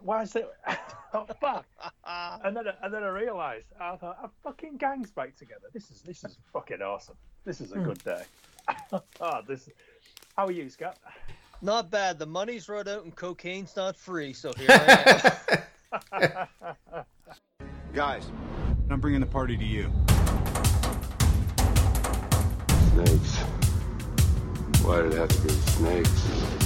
why is it? Oh fuck! And then I realised I thought, our fucking gang's back together. This is fucking awesome. This is a good day. Oh, this. How are you, Scott? Not bad. The money's run out and cocaine's not free, so here I am. Guys, I'm bringing the party to you. Snakes. Why did it have to be snakes?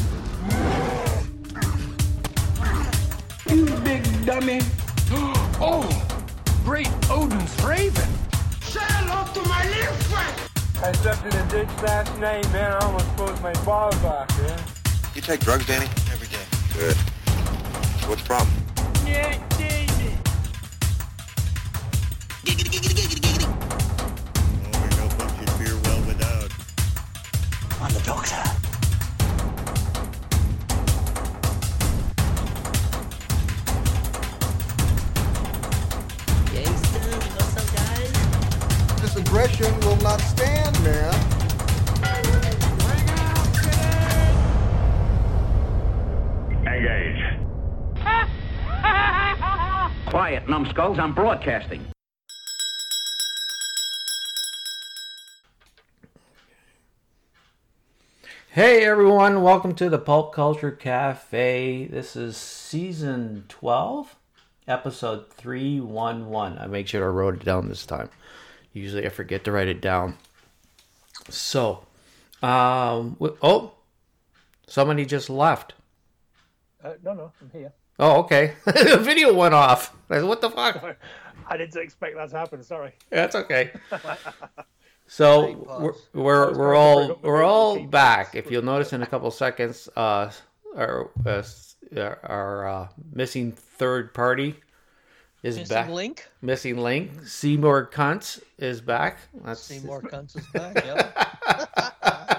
You big dummy. Oh, great Odin's raven. Say hello to my little friend. I stepped in a ditch last night, man. I almost pulled my balls off, man. You take drugs, Danny? Every day. Good. What's the problem? Yeah, David. Oh, we know what you fear well without. I'm the doctor. Gangsters, what's up, guys? This aggression will not stand, man. Engage. Quiet, numbskulls. I'm broadcasting. Hey everyone, welcome to the Pulp Culture Cafe. This is season 12, episode 311. I make sure I wrote it down this time. Usually I forget to write it down. So, somebody just left. No, I'm here. Oh, okay. The video went off. What the fuck? Sorry. I didn't expect that to happen. Sorry. That's okay. So we're all back. If you'll notice in a couple seconds, our missing third party is back. Missing link. Seymour Cunts is back. Seymour Cunts is back. Yep.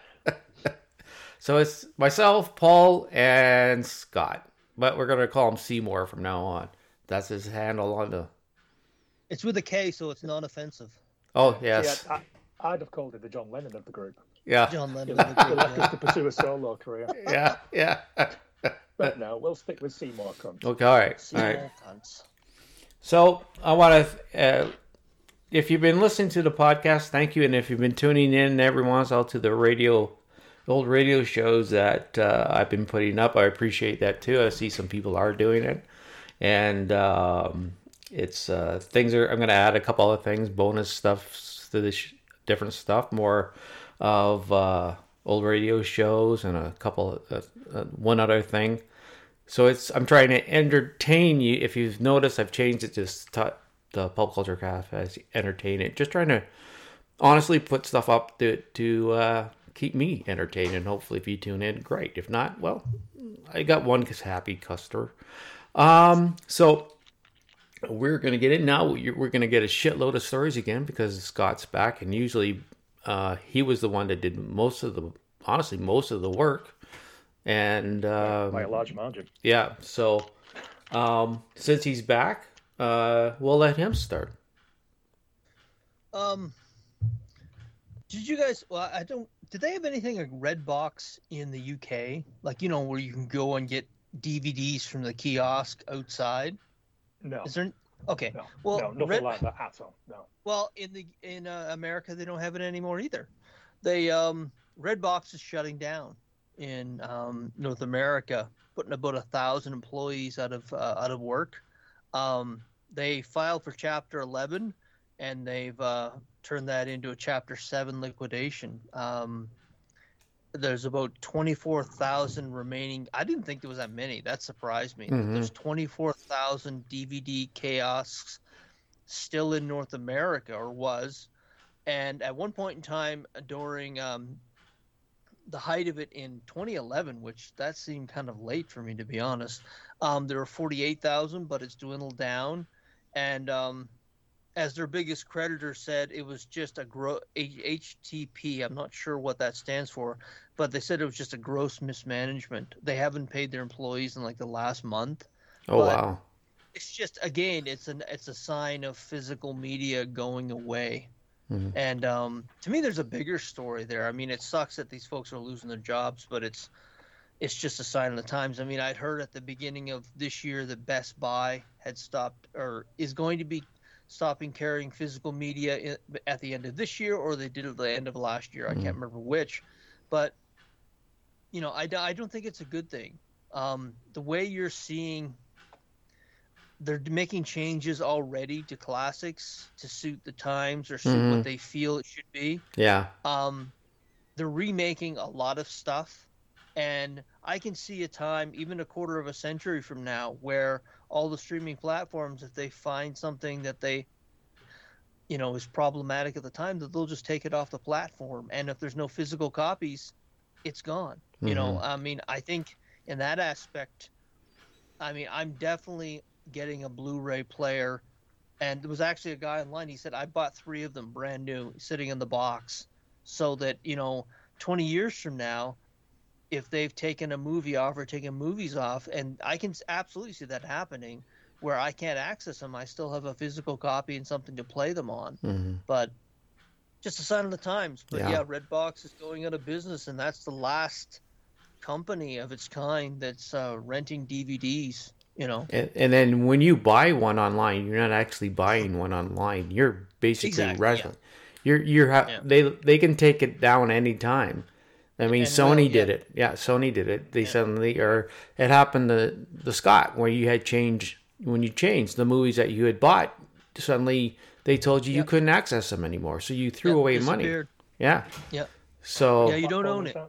So it's myself, Paul, and Scott, but we're gonna call him Seymour from now on. That's his handle on the. It's with a K, so it's non-offensive. Oh yes. Yeah, I'd have called it the John Lennon of the group. Yeah. John Lennon. To pursue a solo career. Yeah. But no, we'll stick with Seymour Cunts. Okay. All right. Seymour Cunts. So I want to, if you've been listening to the podcast, thank you, and if you've been tuning in every once in a while to the old radio shows that I've been putting up, I appreciate that too. I see some people are doing it, and it's things are. I'm going to add a couple other things, bonus stuff to this different stuff, more of old radio shows, and a couple one other thing. So I'm trying to entertain you. If you've noticed, I've changed it to the Pulp Culture Cafe as entertain it. Just trying to honestly put stuff up to keep me entertained, and hopefully if you tune in, great. If not, well, I got one happy customer. So we're going to get in now. We're going to get a shitload of stories again because Scott's back, and usually he was the one that did most of the work. And by a large margin. Yeah, so since he's back, we'll let him start. Did you guys? Well, I don't. Did they have anything like Redbox in the UK? Like, you know, where you can go and get DVDs from the kiosk outside? No. Is there? Okay. No. Well, no, nothing like that at all. No. Well, in America, they don't have it anymore either. They Redbox is shutting down in North America, putting about 1,000 employees out of work. They filed for Chapter 11, and they've turned that into a Chapter 7 liquidation. There's about 24,000 remaining. I didn't think there was that many. That surprised me. Mm-hmm. There's 24,000 DVD kiosks still in North America, or was. And at one point in time during the height of it in 2011, which that seemed kind of late for me, to be honest, there were 48,000, but it's dwindled down. And as their biggest creditor said, it was just HTP. I'm not sure what that stands for, but they said it was just a gross mismanagement. They haven't paid their employees in like the last month. Oh, wow. It's just, again, it's a sign of physical media going away. Mm-hmm. And to me, there's a bigger story there. I mean, it sucks that these folks are losing their jobs, but it's just a sign of the times. I mean, I'd heard at the beginning of this year that Best Buy had stopped or is going to be stopping carrying physical media at the end of this year, or they did it at the end of last year. I can't remember which. But, you know, I don't think it's a good thing. The way you're seeing, they're making changes already to classics to suit the times or suit what they feel it should be. Yeah. They're remaking a lot of stuff. And I can see a time, even a quarter of a century from now, where all the streaming platforms, if they find something that they, you know, is problematic at the time, that they'll just take it off the platform. And if there's no physical copies, it's gone. You know, I mean, I think in that aspect, I mean, I'm definitely getting a Blu-ray player. And there was actually a guy online, he said, I bought 3 of them brand new, sitting in the box, so that, you know, 20 years from now, if they've taken a movie off or taken movies off, and I can absolutely see that happening, where I can't access them, I still have a physical copy and something to play them on. But just a sign of the times. But yeah, Redbox is going out of business, and that's the last company of its kind that's renting DVDs. You know, and then when you buy one online, you're not actually buying one online. You're basically renting. Yeah. They can take it down anytime. I mean, Sony did it. Yeah, Sony did it. They suddenly, or it happened to the Scott, where you had when you changed the movies that you had bought, suddenly they told you you couldn't access them anymore. So you threw away money. Yeah. Yeah. So. Yeah, you don't own it.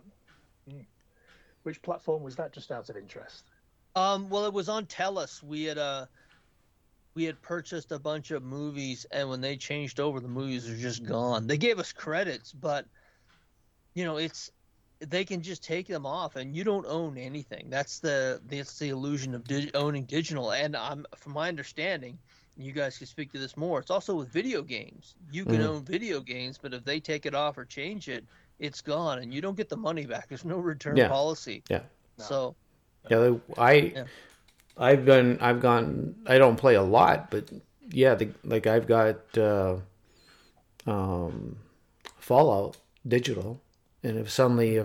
Which platform was that, just out of interest? Well, it was on Telus. We had purchased a bunch of movies, and when they changed over, the movies are just gone. They gave us credits, but, you know, they can just take them off, and you don't own anything. That's the illusion of owning digital. And from my understanding, you guys can speak to this more, it's also with video games. You can own video games, but if they take it off or change it, it's gone, and you don't get the money back. There's no return policy. Yeah. So. Yeah, I've gone. I don't play a lot, but yeah, I've got Fallout digital. And if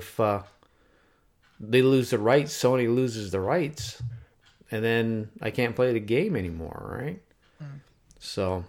they lose the rights, Sony loses the rights, and then I can't play the game anymore, right? So,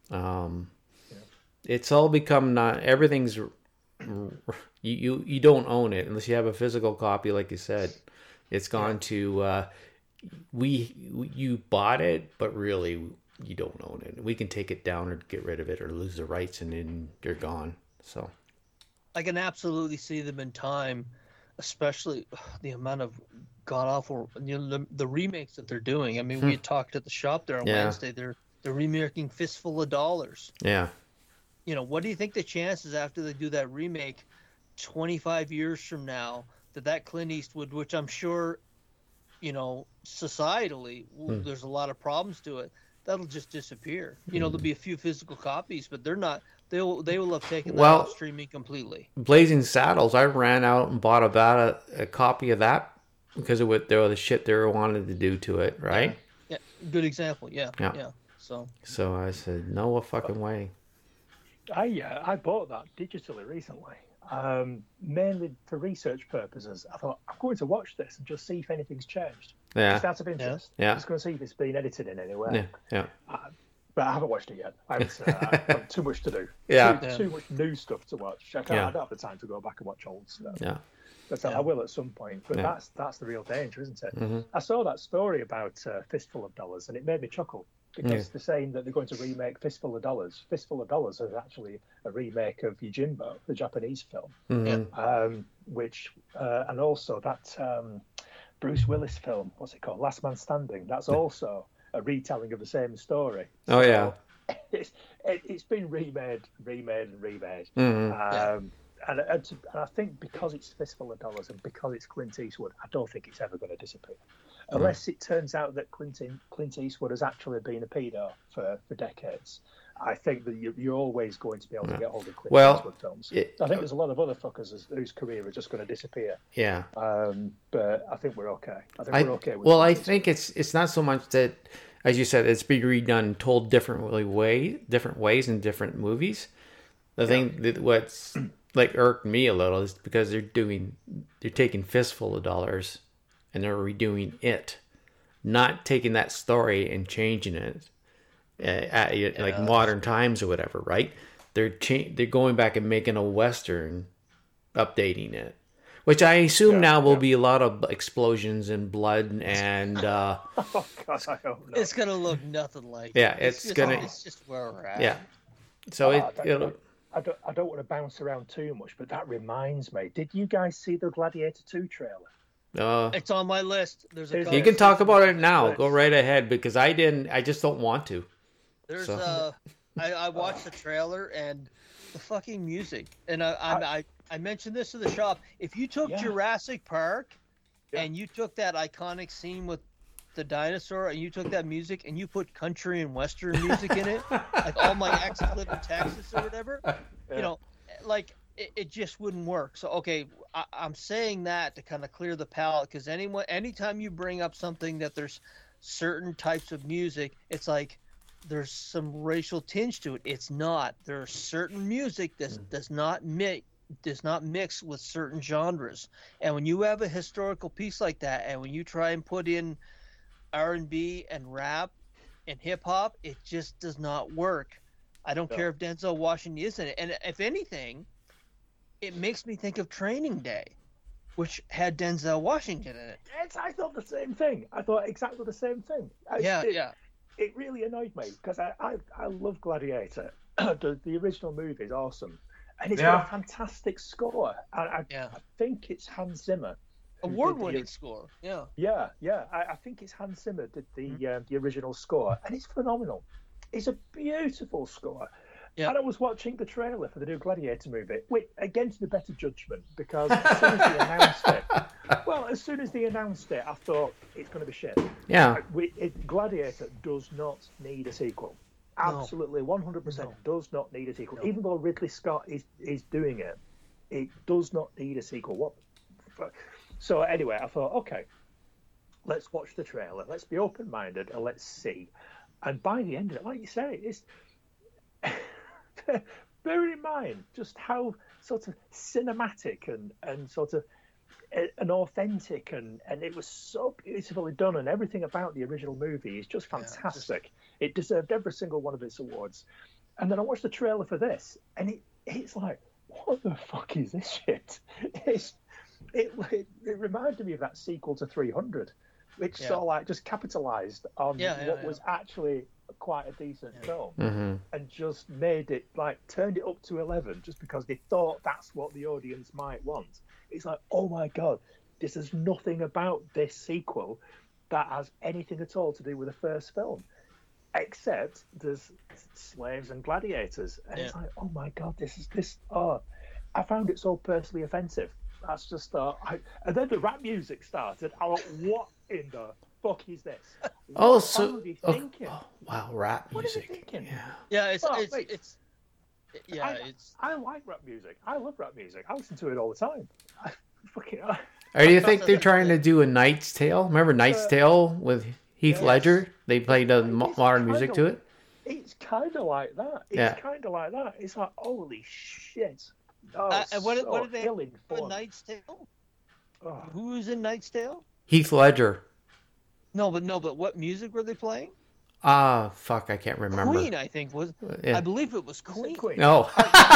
it's all become everything's, you don't own it unless you have a physical copy, like you said. It's gone to, you bought it, but really you don't own it. We can take it down or get rid of it or lose the rights, and then they're gone. So. I can absolutely see them in time, especially the amount of god-awful, the remakes that they're doing. I mean, we had talked at the shop there on Wednesday. They're remaking Fistful of Dollars. Yeah. You know, what do you think the chances after they do that remake 25 years from now that Clint Eastwood, which I'm sure, you know, societally, there's a lot of problems to it, that'll just disappear. You know, there'll be a few physical copies, but they're not. They will have taken that off streaming completely. Blazing Saddles, I ran out and bought about a copy of that because of what the shit they wanted to do to it, right? Yeah, good example. Yeah. So I said, no fucking way. I bought that digitally recently, mainly for research purposes. I thought, I'm going to watch this and just see if anything's changed. Yeah. Just out of interest. Yeah. Just going to see if it's been edited in any way. Yeah. But I haven't watched it yet. I've too much to do. Yeah. Too much new stuff to watch. I don't have the time to go back and watch old stuff. Yeah. But I will at some point. But that's the real danger, isn't it? I saw that story about Fistful of Dollars, and it made me chuckle because they're saying that they're going to remake Fistful of Dollars. Fistful of Dollars is actually a remake of Yojimbo, the Japanese film, which and also that Bruce Willis film, what's it called, Last Man Standing. That's also a retelling of the same story. Oh, yeah. It's been remade. And I think because it's Fistful of Dollars and because it's Clint Eastwood, I don't think it's ever going to disappear. Unless it turns out that Clint Eastwood has actually been a pedo for decades. I think that you're always going to be able to get hold of Clint Eastwood films. I think there's a lot of other fuckers whose career are just going to disappear. Yeah. But I think we're okay. I think it's not so much that, as you said, it's being redone, told different ways in different movies. I think that like irked me a little is because they're taking Fistful of Dollars and they're redoing it, not taking that story and changing it like modern times or whatever, right? They're going back and making a Western, updating it, which I assume now will be a lot of explosions and blood and Oh God, I hope not. It's gonna look nothing like. it's just where we're at. yeah. So I don't want to bounce around too much, but that reminds me. Did you guys see the Gladiator 2 trailer? It's on my list. You can talk about it now. Go right ahead because I didn't. I just don't want to. There's I watched the trailer and the fucking music, and I mentioned this to the shop. If you took Jurassic Park and you took that iconic scene with the dinosaur and you took that music and you put country and western music in it, like all my exes live in Texas or whatever, you know, like it just wouldn't work. So okay, I'm saying that to kind of clear the palate, because anytime you bring up something that there's certain types of music, it's like there's some racial tinge to it. It's not. There's certain music that does not mix with certain genres. And when you have a historical piece like that, and when you try and put in R&B and rap and hip hop, it just does not work. I don't care if Denzel Washington is in it. And if anything, it makes me think of Training Day, which had Denzel Washington in it. I thought the same thing. I thought exactly the same thing. It really annoyed me because I love Gladiator. The original movie is awesome, and it's got a fantastic score. I think it's Hans Zimmer. Award-winning score. Yeah. I think it's Hans Zimmer did the original score, and it's phenomenal. It's a beautiful score. Yeah. And I was watching the trailer for the new Gladiator movie, against the better judgment, because as soon as they announced it, I thought it's going to be shit. Yeah. Gladiator does not need a sequel. Absolutely, 100% does not need a sequel. Even though Ridley Scott is doing it, it does not need a sequel. What? So anyway, I thought, okay, let's watch the trailer. Let's be open-minded and let's see. And by the end of it, like you say, it's bear in mind just how sort of cinematic and sort of and authentic and it was so beautifully done, and everything about the original movie is just fantastic. It deserved every single one of its awards. And then I watched the trailer for this, and it's like, what the fuck is this shit? It reminded me of that sequel to 300, which sort of like just capitalized on what was actually quite a decent film, and just made it, like, turned it up to 11 just because they thought that's what the audience might want. It's like, oh my god, this is nothing about this sequel that has anything at all to do with the first film, except there's slaves and gladiators, and it's like, oh my god, I found it so personally offensive. That's just and then the rap music started. I went, what in the fuck is this? What are you thinking? Wow, rap music. What are you thinking? It's I like rap music. I love rap music. I listen to it all the time. Or do you think they're trying to do a Knight's Tale? Remember Knight's Tale with Heath Ledger? They played modern music to it. It's kind of like that. It's like, holy shit. What did they have in Knight's Tale? Who was in Knight's Tale? Heath Ledger. No, but what music were they playing? Fuck, I can't remember. Queen, I think was. I believe it was Queen. No.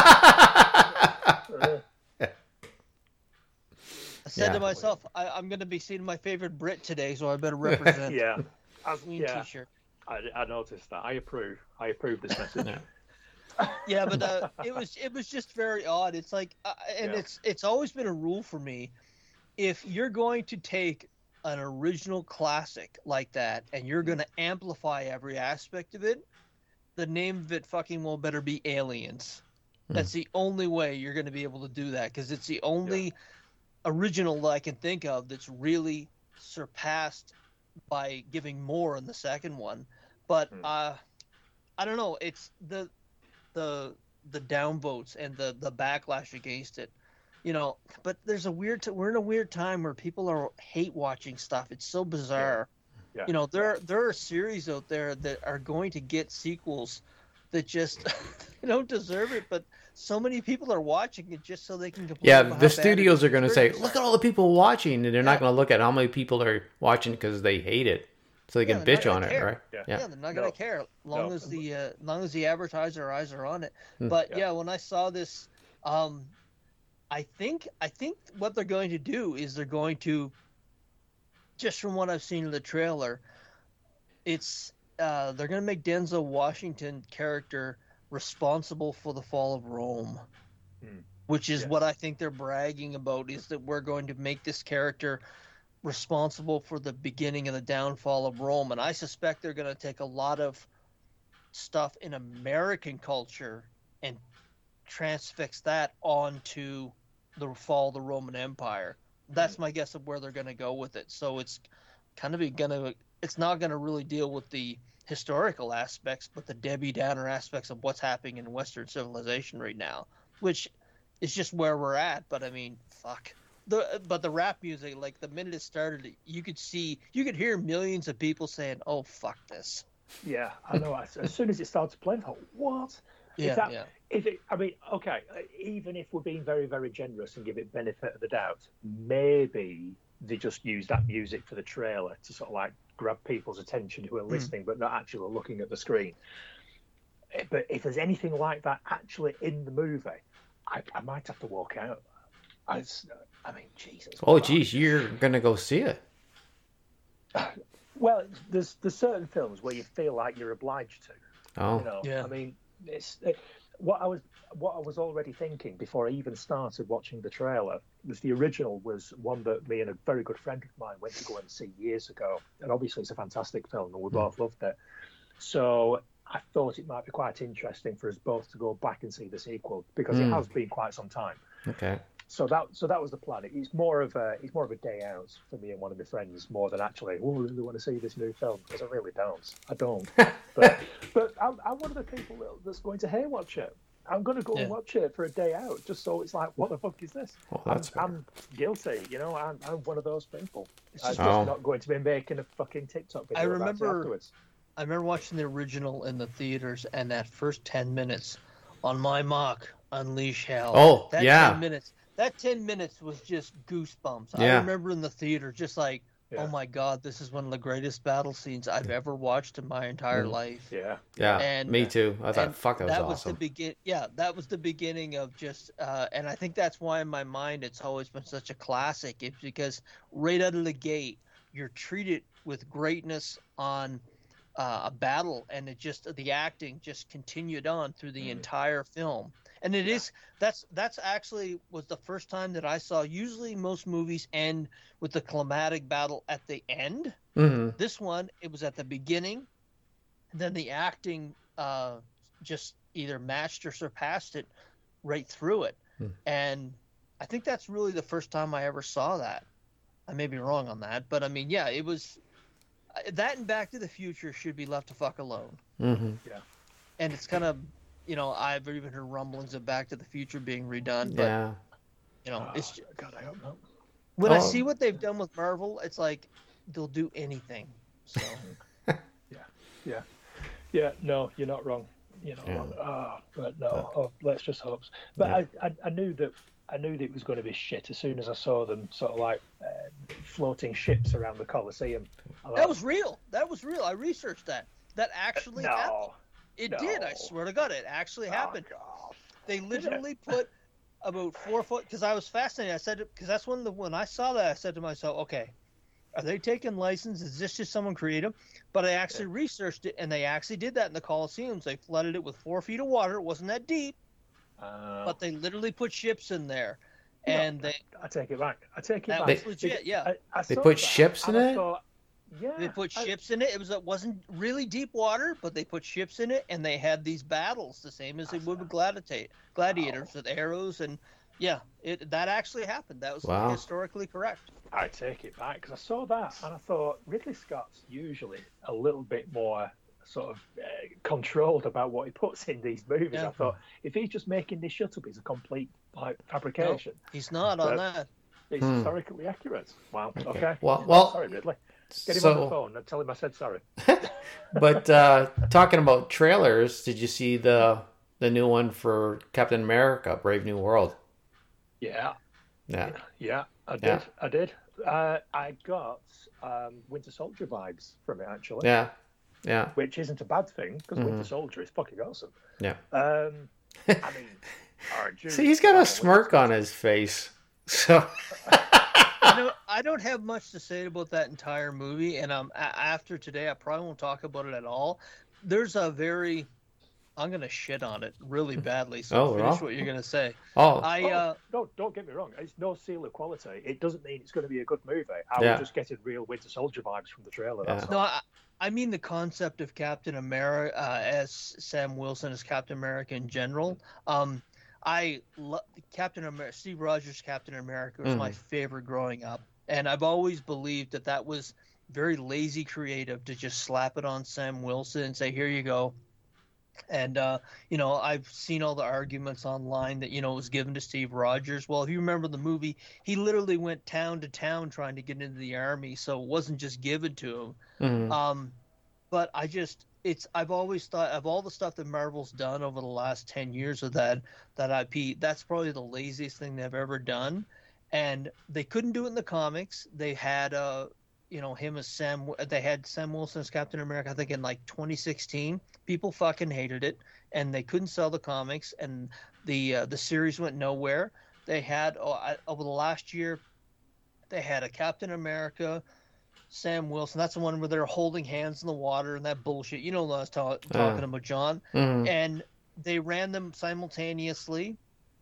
I said to myself, I'm going to be seeing my favorite Brit today, so I better represent. Queen T-shirt. I noticed that. I approve this message. Yeah, but it was just very odd. It's like, it's always been a rule for me. If you're going to take an original classic like that and you're going to amplify every aspect of it, the name of it fucking well better be Aliens. That's the only way you're going to be able to do that, because it's the only original that I can think of that's really surpassed by giving more in the second one. But I don't know. It's the downvotes and the backlash against it, you know. But there's we're in a weird time where people are hate watching stuff. It's so bizarre. You know, there are series out there that are going to get sequels that just they don't deserve it, but so many people are watching it just so they can complain. Yeah, about the how bad studios it are going to is. say, look at all the people watching, and they're not going to look at how many people are watching because they hate it, so they can they're bitch not on gonna it, care. right? Yeah, they're not gonna care long as the advertiser eyes are on it. But when I saw this, I think what they're going to do is they're going to, just from what I've seen in the trailer, it's they're going to make Denzel Washington character responsible for the fall of Rome, which is what I think they're bragging about, is that we're going to make this character responsible for the beginning of the downfall of Rome. And I suspect they're going to take a lot of stuff in American culture and transfix that onto the fall of the Roman Empire. That's my guess of where they're going to go with it. So it's kind of it's not going to really deal with the historical aspects, but the Debbie Downer aspects of what's happening in Western civilization right now, which is just where we're at. But I mean, fuck. But the rap music, like the minute it started, you could hear millions of people saying, "Oh, fuck this." Yeah, I know. As soon as it started to play, I thought, "What?" I mean, okay, even if we're being very, very generous and give it benefit of the doubt, maybe they just use that music for the trailer to sort of like grab people's attention who are listening but not actually looking at the screen. But if there's anything like that actually in the movie, I might have to walk out. I mean, Jesus. Oh, geez, you're going to go see it. Well, there's certain films where you feel like you're obliged to. Oh, you know? yeah. I mean, what I was already thinking before I even started watching the trailer was the original was one that me and a very good friend of mine went to go and see years ago, and obviously it's a fantastic film and we both loved it. So I thought it might be quite interesting for us both to go back and see the sequel because it has been quite some time. Okay. So that was the plan. It's more of a day out for me and one of my friends more than actually, I really want to see this new film, because I really don't. I don't. but I'm one of the people that's going to watch it. I'm going to go and watch it for a day out, just so it's like, what the fuck is this? I'm guilty, you know. I'm one of those people. I'm just not going to be making a fucking TikTok video about it afterwards. I remember watching the original in the theaters, and that first 10 minutes, on my mark, unleash hell. Oh, that yeah. 10 minutes. That 10 minutes was just goosebumps. Yeah. I remember in the theater just like, oh my God, this is one of the greatest battle scenes I've ever watched in my entire life. Yeah. Yeah, and, me too. I thought, fuck, that was awesome. That was the beginning of just, and I think that's why in my mind it's always been such a classic. It's because right out of the gate, you're treated with greatness on a battle, and the acting just continued on through the entire film. And that's actually was the first time that I saw. Usually most movies end with the climatic battle at the end. Mm-hmm. This one, it was at the beginning, and then the acting just either matched or surpassed it right through it. And I think that's really the first time I ever saw that. I may be wrong on that, but I mean, yeah, it was that and Back to the Future should be left to fuck alone. Mm-hmm. Yeah. And it's kind of, you know, I've even heard rumblings of Back to the Future being redone, but you know, it's God, I hope not. When I see what they've done with Marvel, it's like they'll do anything. So yeah. No, you're not wrong. You're not wrong. But no. Let's just hope. But I knew that it was going to be shit as soon as I saw them sort of like floating ships around the Colosseum. That was real. I researched that. That actually happened. It did. I swear to God, it actually happened. God. They literally put about 4 foot. Because I was fascinated. I said, because that's when I saw that, I said to myself, okay, are they taking license? Is this just someone creative? But I actually researched it, and they actually did that in the Colosseums. They flooded it with 4 feet of water. It wasn't that deep, but they literally put ships in there. And I take it back. That was legit. Yeah, they put ships in it. They put ships in it. It wasn't really deep water, but they put ships in it, and they had these battles, the same as they would with gladiators with arrows, and that actually happened. That was historically correct. I take it back because I saw that and I thought Ridley Scott's usually a little bit more sort of controlled about what he puts in these movies. Yeah. I thought if he's just making this shut up, it's a complete fabrication. No, he's not on that. It's historically accurate. Wow. Okay. Well, sorry, Ridley. Get him on the phone and tell him I said sorry. But talking about trailers, did you see the new one for Captain America: Brave New World? Yeah, Yeah, I did. I did. I got Winter Soldier vibes from it, actually. Yeah. Which isn't a bad thing, because Winter Soldier is fucking awesome. Yeah. I mean, see, he's got a smirk on his face. So I don't have much to say about that entire movie, and after today, I probably won't talk about it at all. There's a very, I'm gonna shit on it really badly. So finish what you're gonna say. No, don't get me wrong. It's no seal of quality. It doesn't mean it's going to be a good movie. I was just getting real Winter Soldier vibes from the trailer. That's all. No, I mean the concept of Captain America as Sam Wilson as Captain America in general. I love Captain America. Steve Rogers' Captain America was my favorite growing up, and I've always believed that was very lazy creative to just slap it on Sam Wilson and say, "Here you go." And I've seen all the arguments online that it was given to Steve Rogers. Well, if you remember the movie, he literally went town to town trying to get into the army, so it wasn't just given to him. But I've always thought of all the stuff that Marvel's done over the last 10 years of that IP, that's probably the laziest thing they've ever done. And they couldn't do it in the comics. They had him as they had Sam Wilson as Captain America, I think in like 2016. People fucking hated it, and they couldn't sell the comics, and the series went nowhere. They had over the last year, they had a Captain America, Sam Wilson. That's the one where they're holding hands in the water and that bullshit. You know what I was talking about, John. And they ran them simultaneously.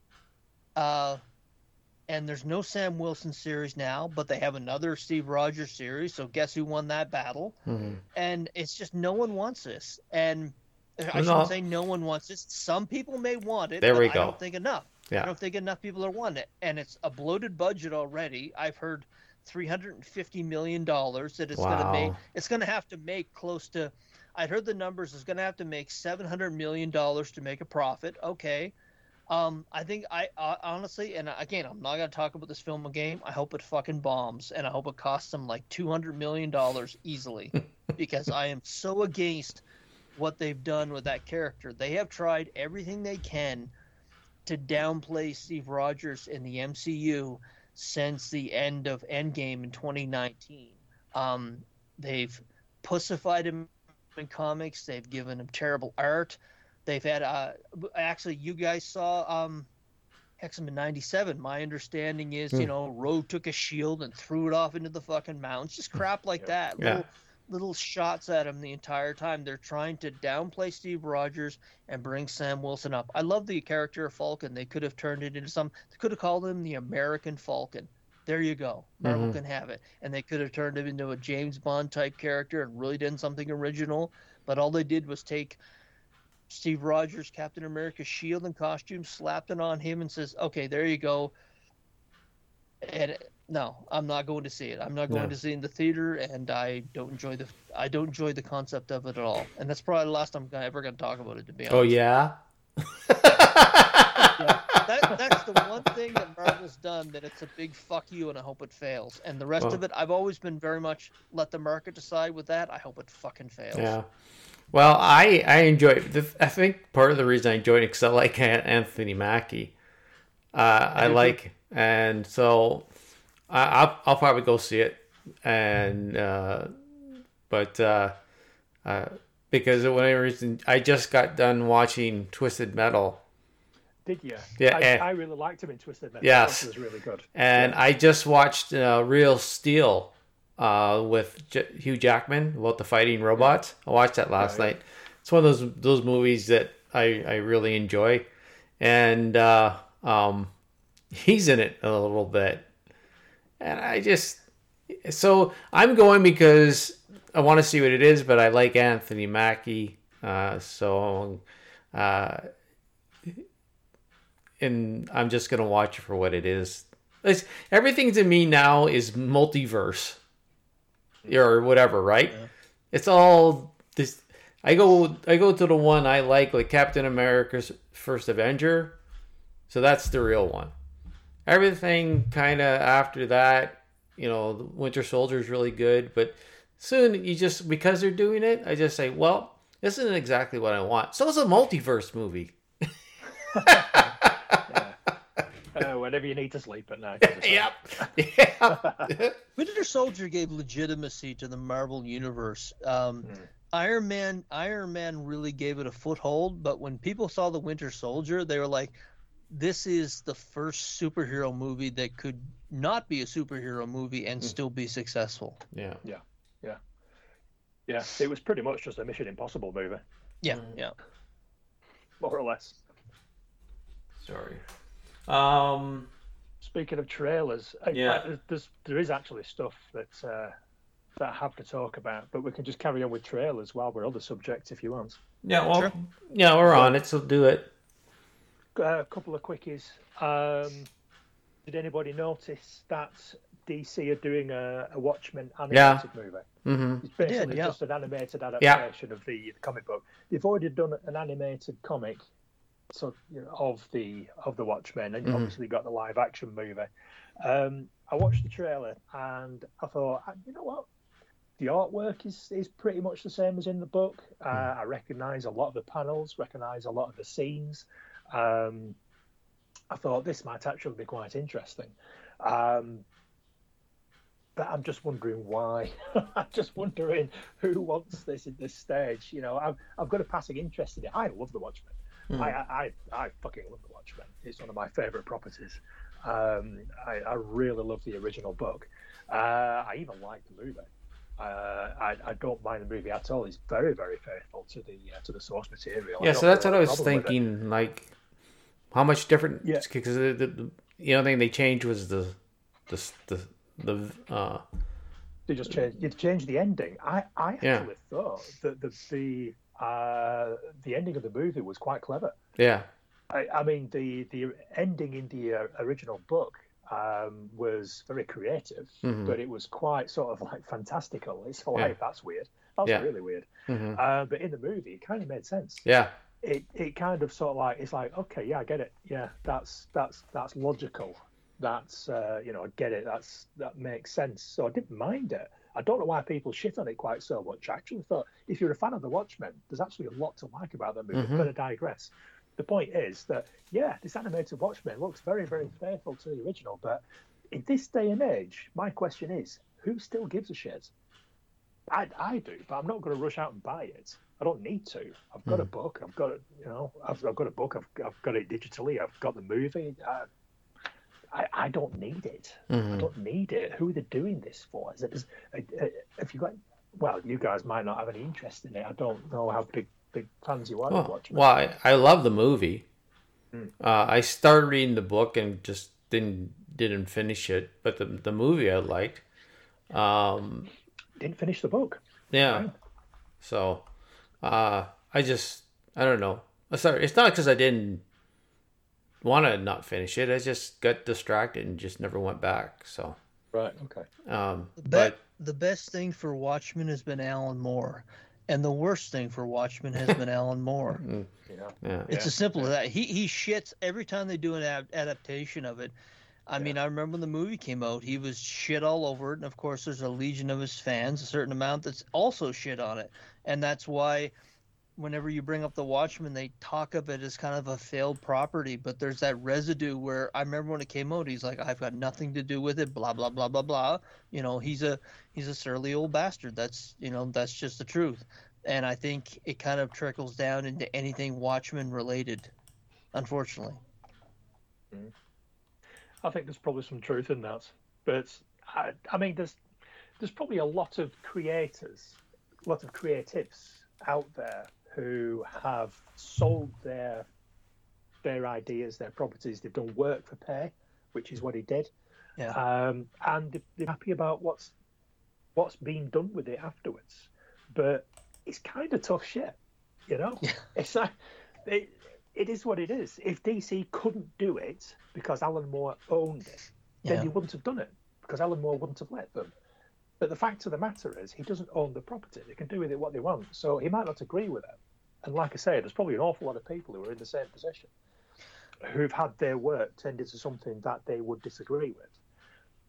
And there's no Sam Wilson series now, but they have another Steve Rogers series. So guess who won that battle? And it's just no one wants this. And I shouldn't say no one wants this. Some people may want it, but I don't think enough. Yeah. I don't think enough people are wanting it. And it's a bloated budget already. I've heard $350 million that it's going to make. It's going to have to make close to, I'd heard the numbers, it's going to have to make $700 million to make a profit. Okay. I think I honestly, and again, I'm not going to talk about this film again. I hope it fucking bombs, and I hope it costs them like $200 million easily, because I am so against what they've done with that character. They have tried everything they can to downplay Steve Rogers in the MCU since the end of Endgame in 2019. They've pussified him in comics. They've given him terrible art. They've had actually, you guys saw X-Men 97. My understanding is, Rogue took a shield and threw it off into the fucking mountains. Just crap like that. Little shots at him the entire time. They're trying to downplay Steve Rogers and bring Sam Wilson up. I love the character of Falcon. They could have turned it into they could have called him the American Falcon. There you go. Marvel can have it. And they could have turned him into a James Bond type character and really done something original. But all they did was take Steve Rogers, Captain America's shield and costume, slapped it on him and says, okay, there you go. And no, I'm not going to see it. I'm not going to see it in the theater, and I don't enjoy the concept of it at all. And that's probably the last time I'm ever going to talk about it, to be honest. Oh, yeah? That's the one thing that Marvel's done that it's a big fuck you, and I hope it fails. And the rest of it, I've always been very much let the market decide with that. I hope it fucking fails. Yeah. Well, I enjoy it. I think part of the reason I enjoyed it because I like Anthony Mackie. And so I'll probably go see it. And because of whatever reason, I just got done watching Twisted Metal. Did you? Yeah, I really liked him in Twisted Metal. Yes, it was really good. And I just watched Real Steel. With Hugh Jackman about the fighting robots. I watched that last night. It's one of those movies that I really enjoy, and he's in it a little bit, and I'm going because I want to see what it is, but I like Anthony Mackie, and I'm just gonna watch it for what it is. Everything to me now is multiverse. Or whatever, right? Yeah. It's all this. I go to the one I like Captain America's First Avenger, so that's the real one. Everything kind of after that, the Winter Soldier is really good, but soon you just, because they're doing it, I just say, well, this isn't exactly what I want. So it's a multiverse movie. Whenever you need to sleep at night. Yep. Yeah. Winter Soldier gave legitimacy to the Marvel Universe. Iron Man really gave it a foothold, but when people saw the Winter Soldier, they were like, this is the first superhero movie that could not be a superhero movie and still be successful. Yeah. Yeah, it was pretty much just a Mission Impossible movie. Yeah. More or less. Sorry. Speaking of trailers, there is actually stuff that I have to talk about, but we can just carry on with trailers while we're on the subject if you want. Yeah, well, sure. Yeah, we're on it, so do it. A couple of quickies. Did anybody notice that DC are doing a Watchmen animated movie? Mm-hmm. It's basically just an animated adaptation of the comic book. They've already done an animated comic, so of the Watchmen, and obviously got the live action movie. I watched the trailer and I thought, you know what? The artwork is pretty much the same as in the book. I recognise a lot of the panels, recognise a lot of the scenes. I thought this might actually be quite interesting. But I'm just wondering why. I'm just wondering who wants this at this stage. I've got a passing interest in it. I love The Watchmen. I fucking love The Watchmen. It's one of my favourite properties. I really love the original book. I even like the movie. I don't mind the movie at all. It's very, very faithful to the source material. Yeah, so that's what I was thinking. Like, how much different? Yeah, because the thing they changed was the they just changed the ending. I actually thought that the ending of the movie was quite clever. Yeah. I mean, the ending in the original book was very creative, but it was quite sort of like fantastical. It's like, that's weird. That's really weird. But in the movie, it kind of made sense. Yeah. It kind of sort of like, it's like, okay, yeah, I get it. Yeah, that's logical. That's I get it. That makes sense. So I didn't mind it. I don't know why people shit on it quite so much. I actually thought, if you're a fan of The Watchmen, there's actually a lot to like about that movie. But I digress. The point is that, this animated Watchmen looks very, very faithful to the original. But in this day and age, my question is, who still gives a shit? I do, but I'm not going to rush out and buy it. I don't need to. I've got a book. I've got it. I've got a book. I've got it digitally. I've got the movie. I don't need it. I don't need it. Who are they doing this for? If you got, well, you guys might not have any interest in it. I don't know how big fans you are of Watchmen. Well, I love the movie. I started reading the book and just didn't finish it, but the movie I liked. Didn't finish the book. Yeah. Right. So, I don't know. Sorry, it's not because I didn't want to not finish it. I just got distracted and just never went back. So. Right. Okay. The best thing for Watchmen has been Alan Moore, and the worst thing for Watchmen has been Alan Moore. Yeah. It's as simple as that. He shits every time they do an adaptation of it. I mean, I remember when the movie came out, he was shit all over it, and of course there's a legion of his fans, a certain amount that's also shit on it, and that's why whenever you bring up The Watchmen, they talk of it as kind of a failed property, but there's that residue where I remember when it came out, he's like, I've got nothing to do with it, blah, blah, blah, blah, blah. He's a surly old bastard. That's just the truth. And I think it kind of trickles down into anything Watchmen related, unfortunately. I think there's probably some truth in that, but I mean, there's probably a lot of creators, a lot of creatives out there who have sold their ideas, their properties. They've done work for pay, which is what he did. Yeah. And they're happy about what's being done with it afterwards. But it's kind of tough shit, Yeah. It's like it is what it is. If DC couldn't do it because Alan Moore owned it, then he wouldn't have done it because Alan Moore wouldn't have let them. But the fact of the matter is, he doesn't own the property. They can do with it what they want. So he might not agree with it. And like I say, there's probably an awful lot of people who are in the same position, who've had their work turned into something that they would disagree with.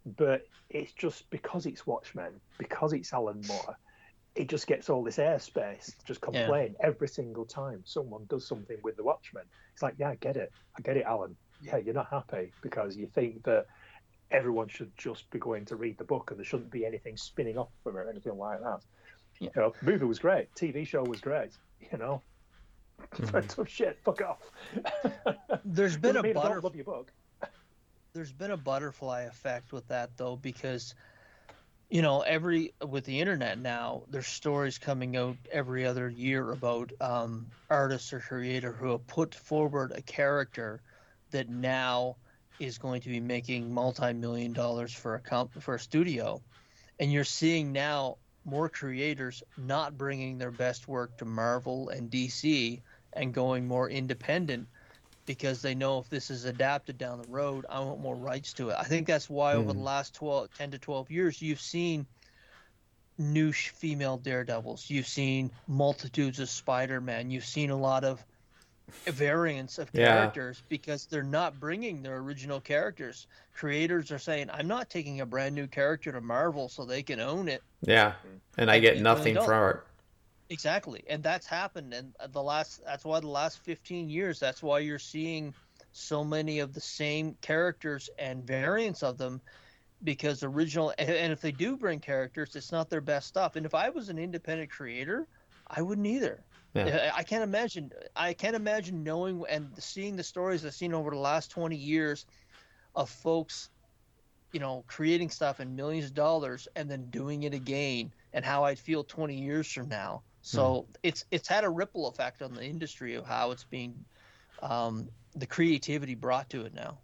but it's just because it's Watchmen, because it's Alan Moore, it just gets all this airspace to just complain every single time someone does something with the Watchmen. It's like, yeah, I get it, Alan. Yeah, you're not happy because you think that everyone should just be going to read the book and there shouldn't be anything spinning off from it or anything like that. Yeah. You know, movie was great, TV show was great, you know. Tough shit, fuck off. There's been a love your book. There's been a butterfly effect with that though, because you know, with the internet now, there's stories coming out every other year about artists or creator who have put forward a character that now is going to be making multi-million dollars for a studio, and you're seeing now more creators not bringing their best work to Marvel and DC and going more independent because they know if this is adapted down the road, I want more rights to it. I think that's why over the last 10 to 12 years, you've seen new female Daredevils. You've seen multitudes of Spider-Man. You've seen a lot of variants of characters because they're not bringing their original characters. Creators are saying, I'm not taking a brand new character to Marvel so they can own it. Yeah, and I get nothing from it. Exactly, and that's happened. And that's why the last 15 years, that's why you're seeing so many of the same characters and variants of them, because and if they do bring characters, it's not their best stuff. And if I was an independent creator, I wouldn't either. Yeah. I can't imagine knowing and seeing the stories I've seen over the last 20 years of folks, you know, creating stuff in millions of dollars and then doing it again, and how I'd feel 20 years from now. So it's had a ripple effect on the industry of how it's being, the creativity brought to it now.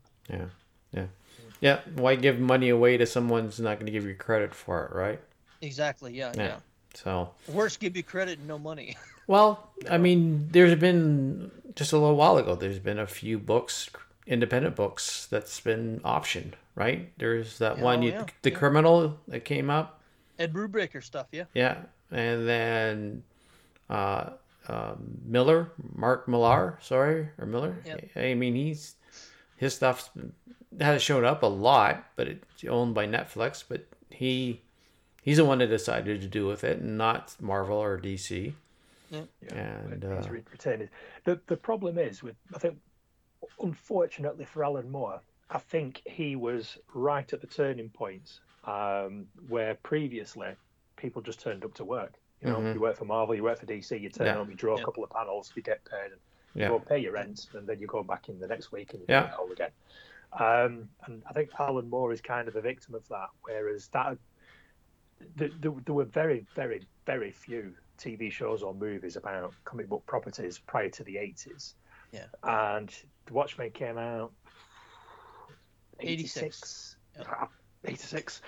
Yeah. Why give money away to someone who's not going to give you credit for it, right? Exactly. Yeah. So worse, give you credit and no money. Well, I mean, there's been just a little while ago. There's been a few books, independent books, that's been optioned, right? There's that The Criminal that came up. Ed Brubaker stuff, Yeah, and then Miller. Yep. I mean, his stuff hasn't shown up a lot, but it's owned by Netflix. But he's the one that decided to do with it, and not Marvel or DC. Yeah, and he's retained it. The problem is I think, unfortunately for Alan Moore, I think he was right at the turning point where previously people just turned up to work. You know, you work for Marvel, you work for DC, you turn up, you draw a couple of panels, you get paid, and you go pay your rent, and then you go back in the next week and you do it all again. And I think Alan Moore is kind of a victim of that, whereas there were very, very, very few TV shows or movies about comic book properties prior to the 80s. Yeah. And The Watchmen came out 86. 86.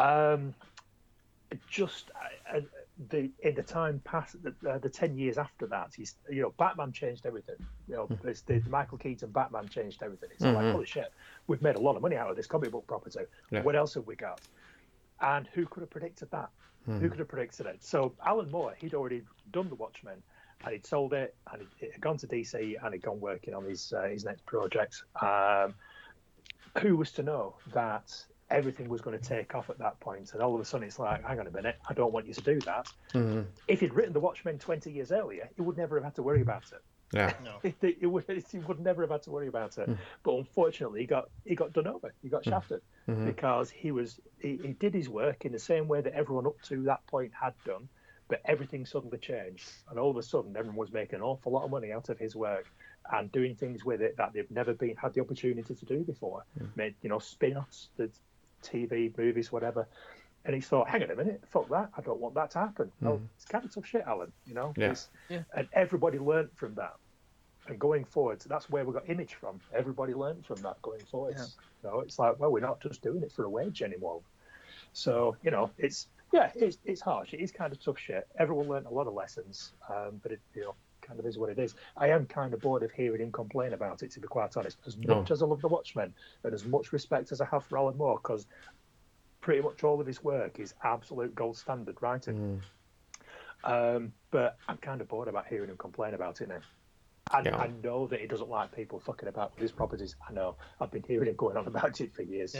In the time past, the 10 years after that, Batman changed everything. You know, the Michael Keaton Batman changed everything. It's like, holy shit, we've made a lot of money out of this comic book property. Yeah. What else have we got? And who could have predicted that? Who could have predicted it? So Alan Moore, he'd already done The Watchmen, and he'd sold it, and it had gone to DC, and he'd gone working on his next project. Who was to know that everything was going to take off at that point? And all of a sudden, it's like, hang on a minute, I don't want you to do that. If he'd written The Watchmen 20 years earlier, he would never have had to worry about it. Yeah, no. He would never have had to worry about it. But unfortunately, he got done over. He got shafted because he did his work in the same way that everyone up to that point had done, but everything suddenly changed, and all of a sudden, everyone was making an awful lot of money out of his work and doing things with it that they've never had the opportunity to do before. Made spin-offs, the TV, movies, whatever. And he thought, hang on a minute, fuck that, I don't want that to happen. Oh, it's kind of tough shit, Alan, you know? And everybody learned from that. And going forward, so that's where we got Image from. Everybody learned from that going forward. Yeah. You know, it's like, well, we're not just doing it for a wage anymore. So, you know, it's harsh. It is kind of tough shit. Everyone learned a lot of lessons, but it, kind of is what it is. I am kind of bored of hearing him complain about it, to be quite honest. As much as I love The Watchmen, and as much respect as I have for Alan Moore, because pretty much all of his work is absolute gold standard writing. But I'm kind of bored about hearing him complain about it now. And I know that he doesn't like people fucking about with his properties. I know. I've been hearing him going on about it for years. So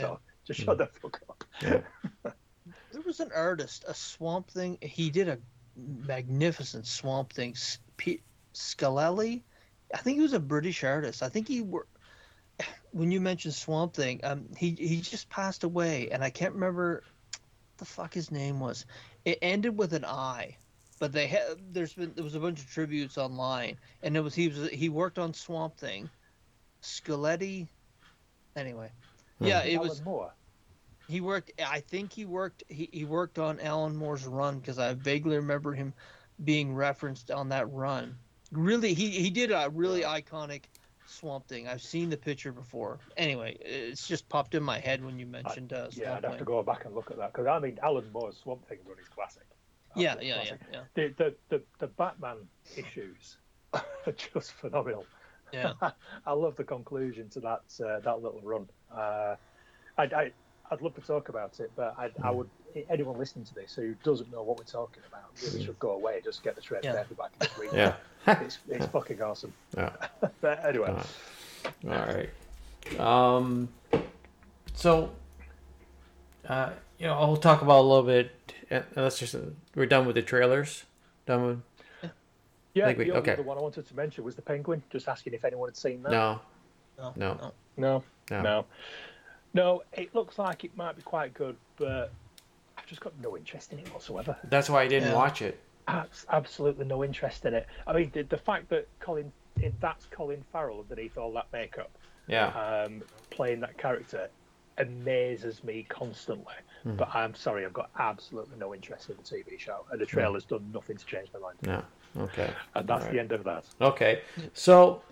Just shut the fuck up. Yeah. There was an artist, a Swamp Thing. He did a magnificent Swamp Thing. Scalelli, I think he was a British artist. I think when you mentioned Swamp Thing, he just passed away, and I can't remember what the fuck his name was. It ended with an I, but there was a bunch of tributes online, and he worked on Swamp Thing. Scaletti. Anyway, yeah, it was. Moore. He worked. I think he worked on Alan Moore's run, because I vaguely remember him being referenced on that run. Really, he did a really iconic Swamp Thing. I've seen the picture before. Anyway, it's just popped in my head when you mentioned Swamp Thing. I'd have to go back and look at that, because I mean, Alan Moore's Swamp Thing run is classic. Yeah. The Batman issues are just phenomenal. Yeah. I love the conclusion to that little run. I'd love to talk about it, but I would, anyone listening to this who doesn't know what we're talking about really should go away, just get the shred paperback and just read it. It's fucking awesome. Yeah. But anyway. All right. So, I'll talk about a little bit. We're done with the trailers. Done with. Yeah. The other one I wanted to mention was the Penguin. Just asking if anyone had seen that. No. It looks like it might be quite good, but I've just got no interest in it whatsoever. That's why I didn't watch it. Absolutely no interest in it. I mean, the fact that that's Colin Farrell underneath all that makeup, playing that character, amazes me constantly. But I'm sorry, I've got absolutely no interest in the TV show, and the trailer's done nothing to change my mind. No. Okay. And that's the end of that. Okay. So,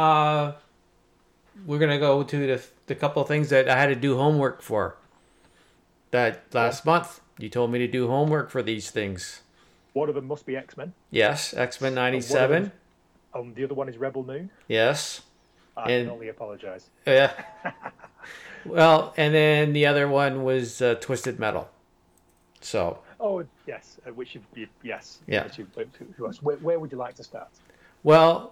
we're going to go to the couple of things that I had to do homework for. That last month, you told me to do homework for these things. One of them must be X-Men. Yes, X-Men 97. The other one is Rebel Moon. Yes. I can only apologize. Yeah. Well, and then the other one was Twisted Metal. So. Oh, yes. Yes. Yeah. Where would you like to start? Well,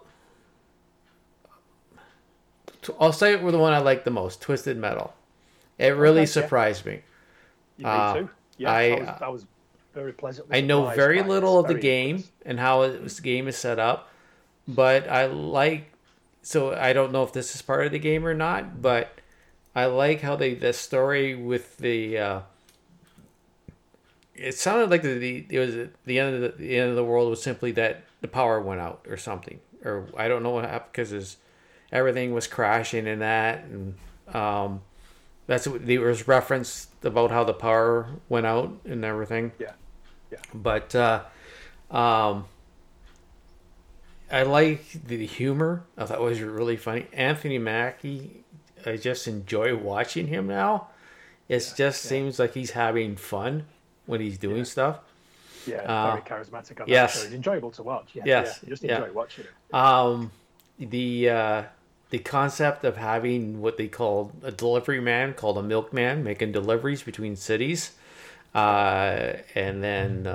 I'll say with the one I like the most, Twisted Metal. It really surprised me. Me too. Yeah, I was very pleasantly surprised. I know very little of the game and how the game is set up, but so I don't know if this is part of the game or not, but I like how the story with the it sounded like it was the end of the world was simply that the power went out or something, or I don't know what happened, because everything was crashing in that, and that's what there was referenced about how the power went out and everything. Yeah. But I like the humor. I thought it was really funny. Anthony Mackie, I just enjoy watching him now. It seems like he's having fun when he's doing stuff. Yeah, very charismatic on that show. It's enjoyable to watch. You just enjoy watching it. The concept of having what they call a delivery man, called a milkman, making deliveries between cities, and then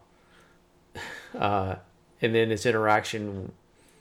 his interaction.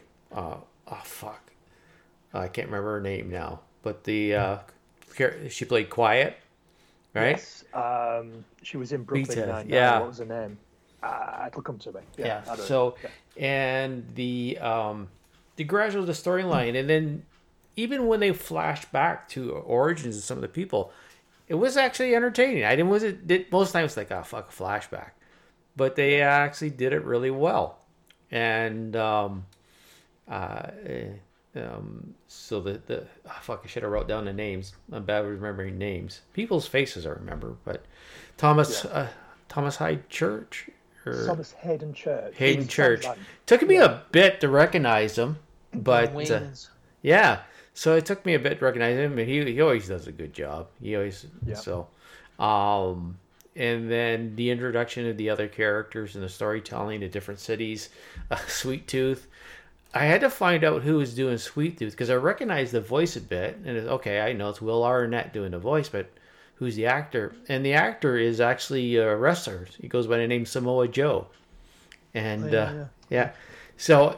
I can't remember her name now, but she played Quiet, right? Yes. She was in Brooklyn Nine-Nine. Yeah. What was her name? It'll come to me. Yeah. And the gradual the storyline, and then even when they flash back to origins of some of the people, it was actually entertaining. Most times it's like a flashback, but they actually did it really well. And so I should have wrote down the names. I'm bad with remembering names. People's faces I remember, but Thomas Hyde Church. Thomas Hayden Church. Hayden Church. Took me a bit to recognize him, but so it took me a bit to recognize him, and he always does a good job. And then the introduction of the other characters and the storytelling, the different cities, Sweet Tooth. I had to find out who was doing Sweet Tooth, because I recognized the voice a bit, and I know it's Will Arnett doing the voice, but who's the actor? And the actor is actually a wrestler. He goes by the name Samoa Joe. And so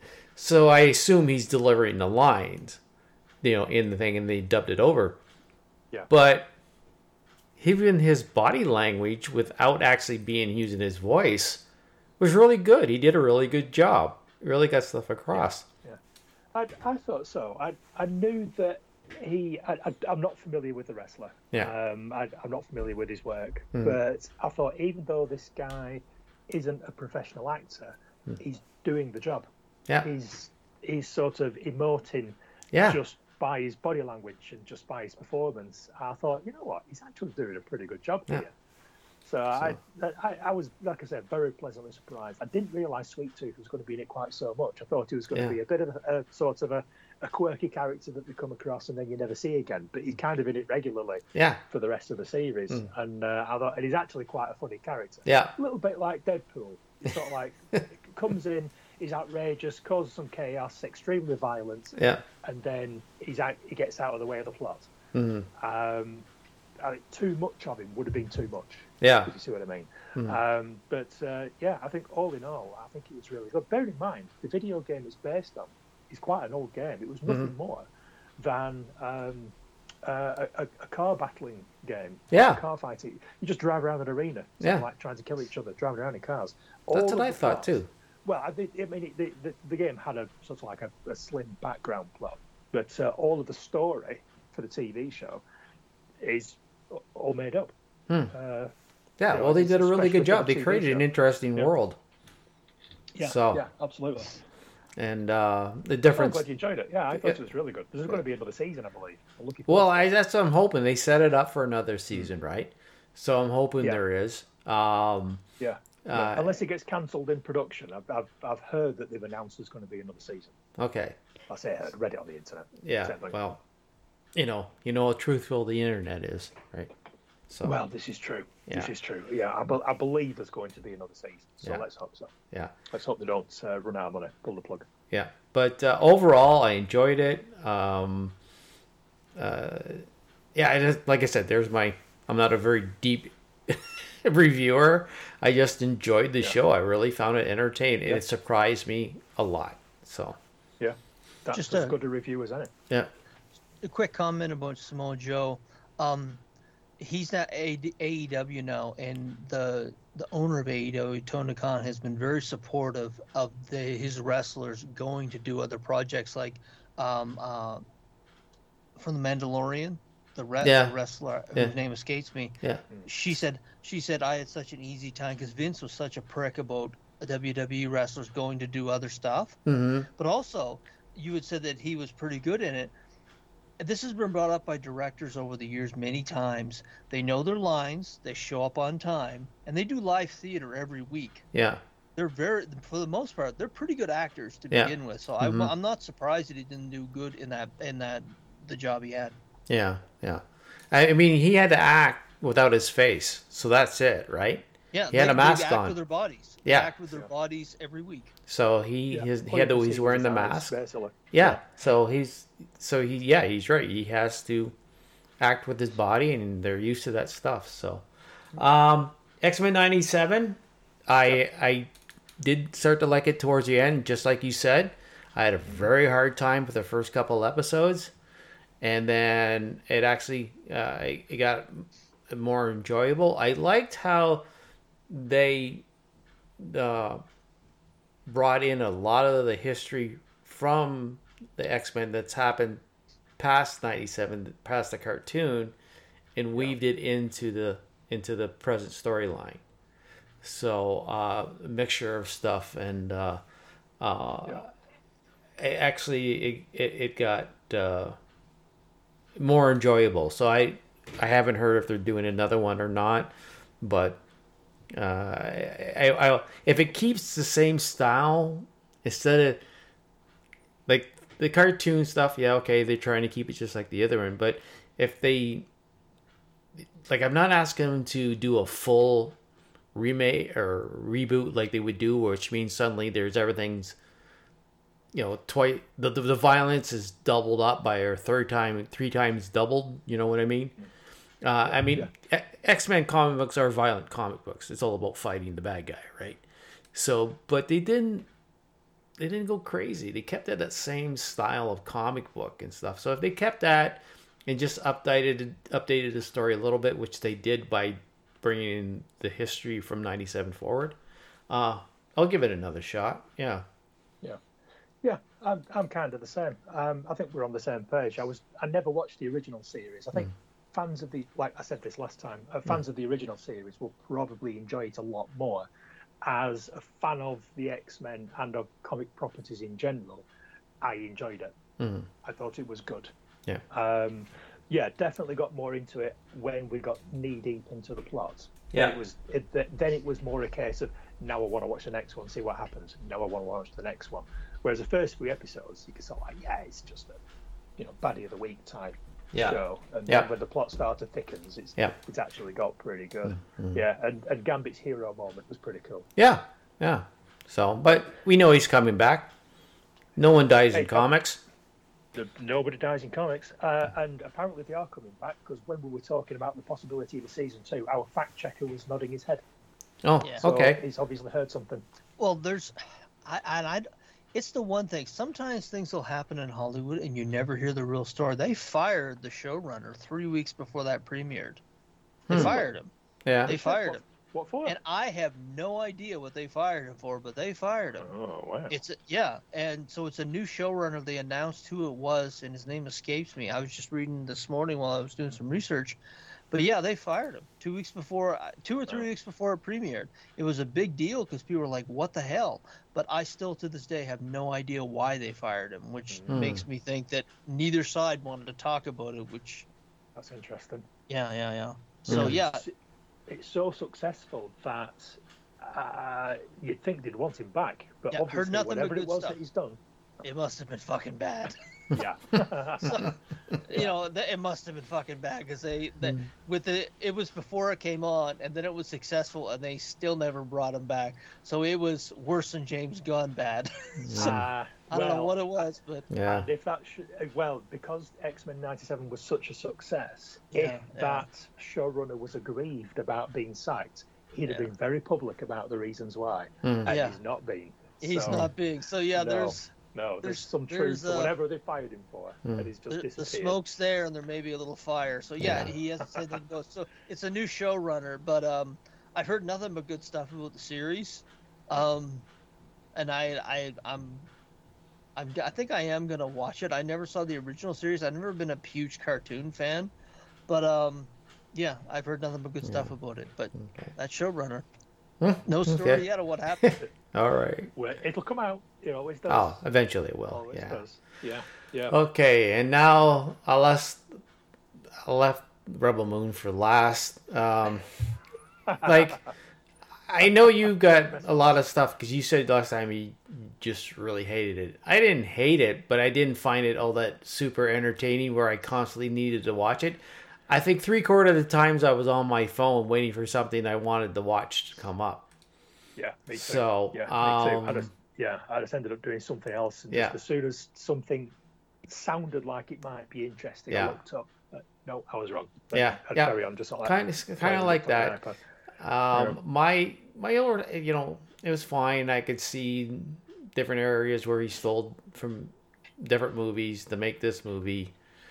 so I assume he's delivering the lines, in the thing, and they dubbed it over. Yeah. But even his body language, without actually being using his voice, was really good. He did a really good job. Really got stuff across. I thought so. I knew that I'm not familiar with the wrestler. Yeah. I'm not familiar with his work, but I thought even though this guy isn't a professional actor, he's doing the job. Yeah. He's sort of emoting just by his body language and just by his performance. I thought, you know what, he's actually doing a pretty good job here. So I was, like I said, very pleasantly surprised. I didn't realise Sweet Tooth was going to be in it quite so much. I thought he was going to be a bit of a sort of a quirky character that we come across and then you never see again. But he's kind of in it regularly for the rest of the series. And I thought, and he's actually quite a funny character. Yeah. A little bit like Deadpool. He's sort of like, comes in, he's outrageous, causes some chaos, extremely violent. Yeah. And then he gets out of the way of the plot. Too much of him would have been too much. Yeah. If you see what I mean. But I think all in all, I think it was really good. Bear in mind, the video game it's based on is quite an old game. It was nothing more than a car battling game. Yeah. Car fighting. You just drive around an arena, like trying to kill each other, driving around in cars. That's what I thought too. Well, the game had a sort of like a slim background plot, but all of the story for the TV show is all made up. Well, they did a really good job. They created an interesting world. Yeah, absolutely. And the difference. I'm glad you enjoyed it. Yeah, I thought it was really good. There's going to be another season, I believe. That's what I'm hoping. They set it up for another season, right? So I'm hoping there is. Unless it gets cancelled in production, I've heard that they've announced there's going to be another season. Okay. I say I read it on the internet. Yeah. Well, you know how truthful the internet is, right? So. Well, this is true. Yeah. This is true. Yeah, I believe there's going to be another season. So let's hope so. Yeah. Let's hope they don't run out of money, pull the plug. Yeah, but overall, I enjoyed it. Like I said, I'm not a very deep reviewer. I just enjoyed the show. I really found it entertaining, and it surprised me a lot. So. Yeah, that's just as good a review as any. Yeah. A quick comment about Samoa Joe. He's at AEW now, and the owner of AEW, Tony Khan, has been very supportive of his wrestlers going to do other projects, like from The Mandalorian, the wrestler whose name escapes me. Yeah. She said I had such an easy time because Vince was such a prick about WWE wrestlers going to do other stuff. Mm-hmm. But also, you had said that he was pretty good in it. This has been brought up by directors over the years many times. They know their lines, they show up on time, and they do live theater every week. Yeah. They're for the most part, they're pretty good actors to begin with. So I'm not surprised that he didn't do good in the job he had. Yeah, yeah. I mean, he had to act without his face, so that's it, right? Yeah, he had a mask they on. act with their bodies. Yeah, they act with their bodies every week. So he's wearing the mask. Yeah. He's right. He has to act with his body, and they're used to that stuff. So, X-Men '97, I did start to like it towards the end, just like you said. I had a very hard time with the first couple episodes, and then it actually it got more enjoyable. I liked how they brought in a lot of the history from the X-Men that's happened past '97, past the cartoon, and weaved it into the present storyline. So a mixture of stuff, and it got more enjoyable. So I haven't heard if they're doing another one or not, but if it keeps the same style instead of like the cartoon stuff, they're trying to keep it just like the other one. But if they I'm not asking them to do a full remake or reboot like they would do, which means suddenly there's everything's twice the violence is doubled up by or three times doubled. You know what I mean? X-Men comic books are violent comic books. It's all about fighting the bad guy, right? So, but they didn't go crazy. They kept that same style of comic book and stuff. So if they kept that and just updated the story a little bit, which they did by bringing in the history from 97 forward, I'll give it another shot. Yeah. Yeah, I'm kind of the same. I think we're on the same page. I never watched the original series. I think fans of like I said this last time, fans of the original series will probably enjoy it a lot more. As a fan of the X-Men and of comic properties in general, I enjoyed it. I thought it was good. Yeah. Definitely got more into it when we got knee deep into the plot. Yeah. Then it was more a case of, now I want to watch the next one, see what happens. Now I want to watch the next one. Whereas the first 3 episodes, you could sort of like, it's just a, baddie of the week type show. And then when the plot started thickens, it's actually got pretty good. Yeah, and Gambit's hero moment was pretty cool. Yeah. So, but we know he's coming back. No one dies in comics. Nobody dies in comics, and apparently they are coming back, because when we were talking about the possibility of a season 2, our fact checker was nodding his head. Oh, So okay. he's obviously heard something. Well, it's the one thing. Sometimes things will happen in Hollywood and you never hear the real story. They fired the showrunner 3 weeks before that premiered. They fired him. Yeah. They fired him. What for? And I have no idea what they fired him for, but they fired him. Oh, wow. And so it's a new showrunner. They announced who it was, and his name escapes me. I was just reading this morning while I was doing some research. But yeah, they fired him 2 weeks before, 2 or 3 weeks before it premiered. It was a big deal because people were like, "What the hell?" But I still, to this day, have no idea why they fired him, which makes me think that neither side wanted to talk about it. Which, that's interesting. Yeah. So it's so successful that you'd think they'd want him back, but obviously heard nothing whatever but it good was stuff. that he's done, it must have been fucking bad. yeah. So, it must have been fucking bad because it was before it came on, and then it was successful, and they still never brought him back. So it was worse than James Gunn bad. So, I don't know what it was, but And if that because X-Men 97 was such a success, that showrunner was aggrieved about being sacked, he'd have been very public about the reasons why, and he's not being. He's not being. So there's some truth to whatever they fired him for, and he's just disappeared. The smoke's there, and there may be a little fire. So he hasn't said anything goes. So it's a new showrunner, but I've heard nothing but good stuff about the series, and I think I am gonna watch it. I never saw the original series. I've never been a huge cartoon fan, but I've heard nothing but good stuff about it. But that showrunner, no story yet of what happened. All right. Well, it'll come out. It always does. Oh, eventually it will. Always does. Yeah. Okay, and now I left Rebel Moon for last. I know you got a lot of stuff because you said last time you just really hated it. I didn't hate it, but I didn't find it all that super entertaining where I constantly needed to watch it. I think 3/4 of the times I was on my phone waiting for something I wanted to watch to come up. Yeah, me too. So, me too. I just ended up doing something else. And just as soon as something sounded like it might be interesting, I looked up. No, I was wrong. But I'd carry on just like kind of like that. My old, it was fine. I could see different areas where he stole from different movies to make this movie.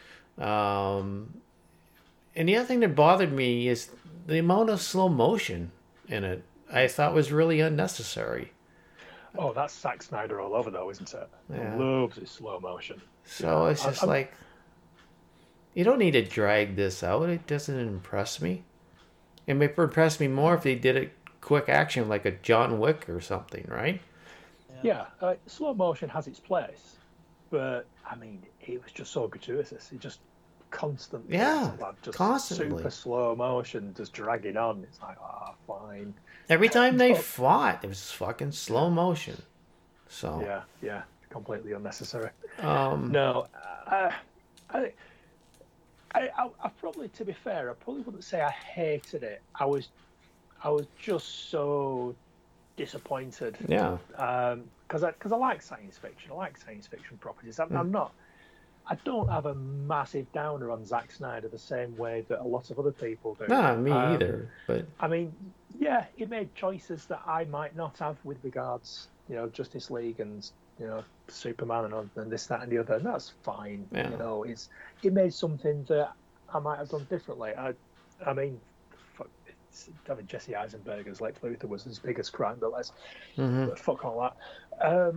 And the other thing that bothered me is the amount of slow motion in it. I thought was really unnecessary. Oh, that's Zack Snyder all over, though, isn't it? Yeah. He loves his slow motion. So it's just you don't need to drag this out. It doesn't impress me. It may impress me more if they did it quick action, like a John Wick or something, right? Yeah, slow motion has its place, but I mean, it was just so gratuitous. It just constantly, constantly super slow motion, just dragging on. It's like, fine. Every time they fought, it was fucking slow motion. So yeah, completely unnecessary. No, I probably, to be fair, I probably wouldn't say I hated it. I was just so disappointed. Yeah. Because I like science fiction. I like science fiction properties. I don't have a massive downer on Zack Snyder the same way that a lot of other people do. No, me either. But I mean, he made choices that I might not have with regards Justice League and Superman and this, that, and the other, and that's fine. Yeah. It made something that I might have done differently. I mean, having Jesse Eisenberg as Lex Luthor was his biggest crime, but fuck all that.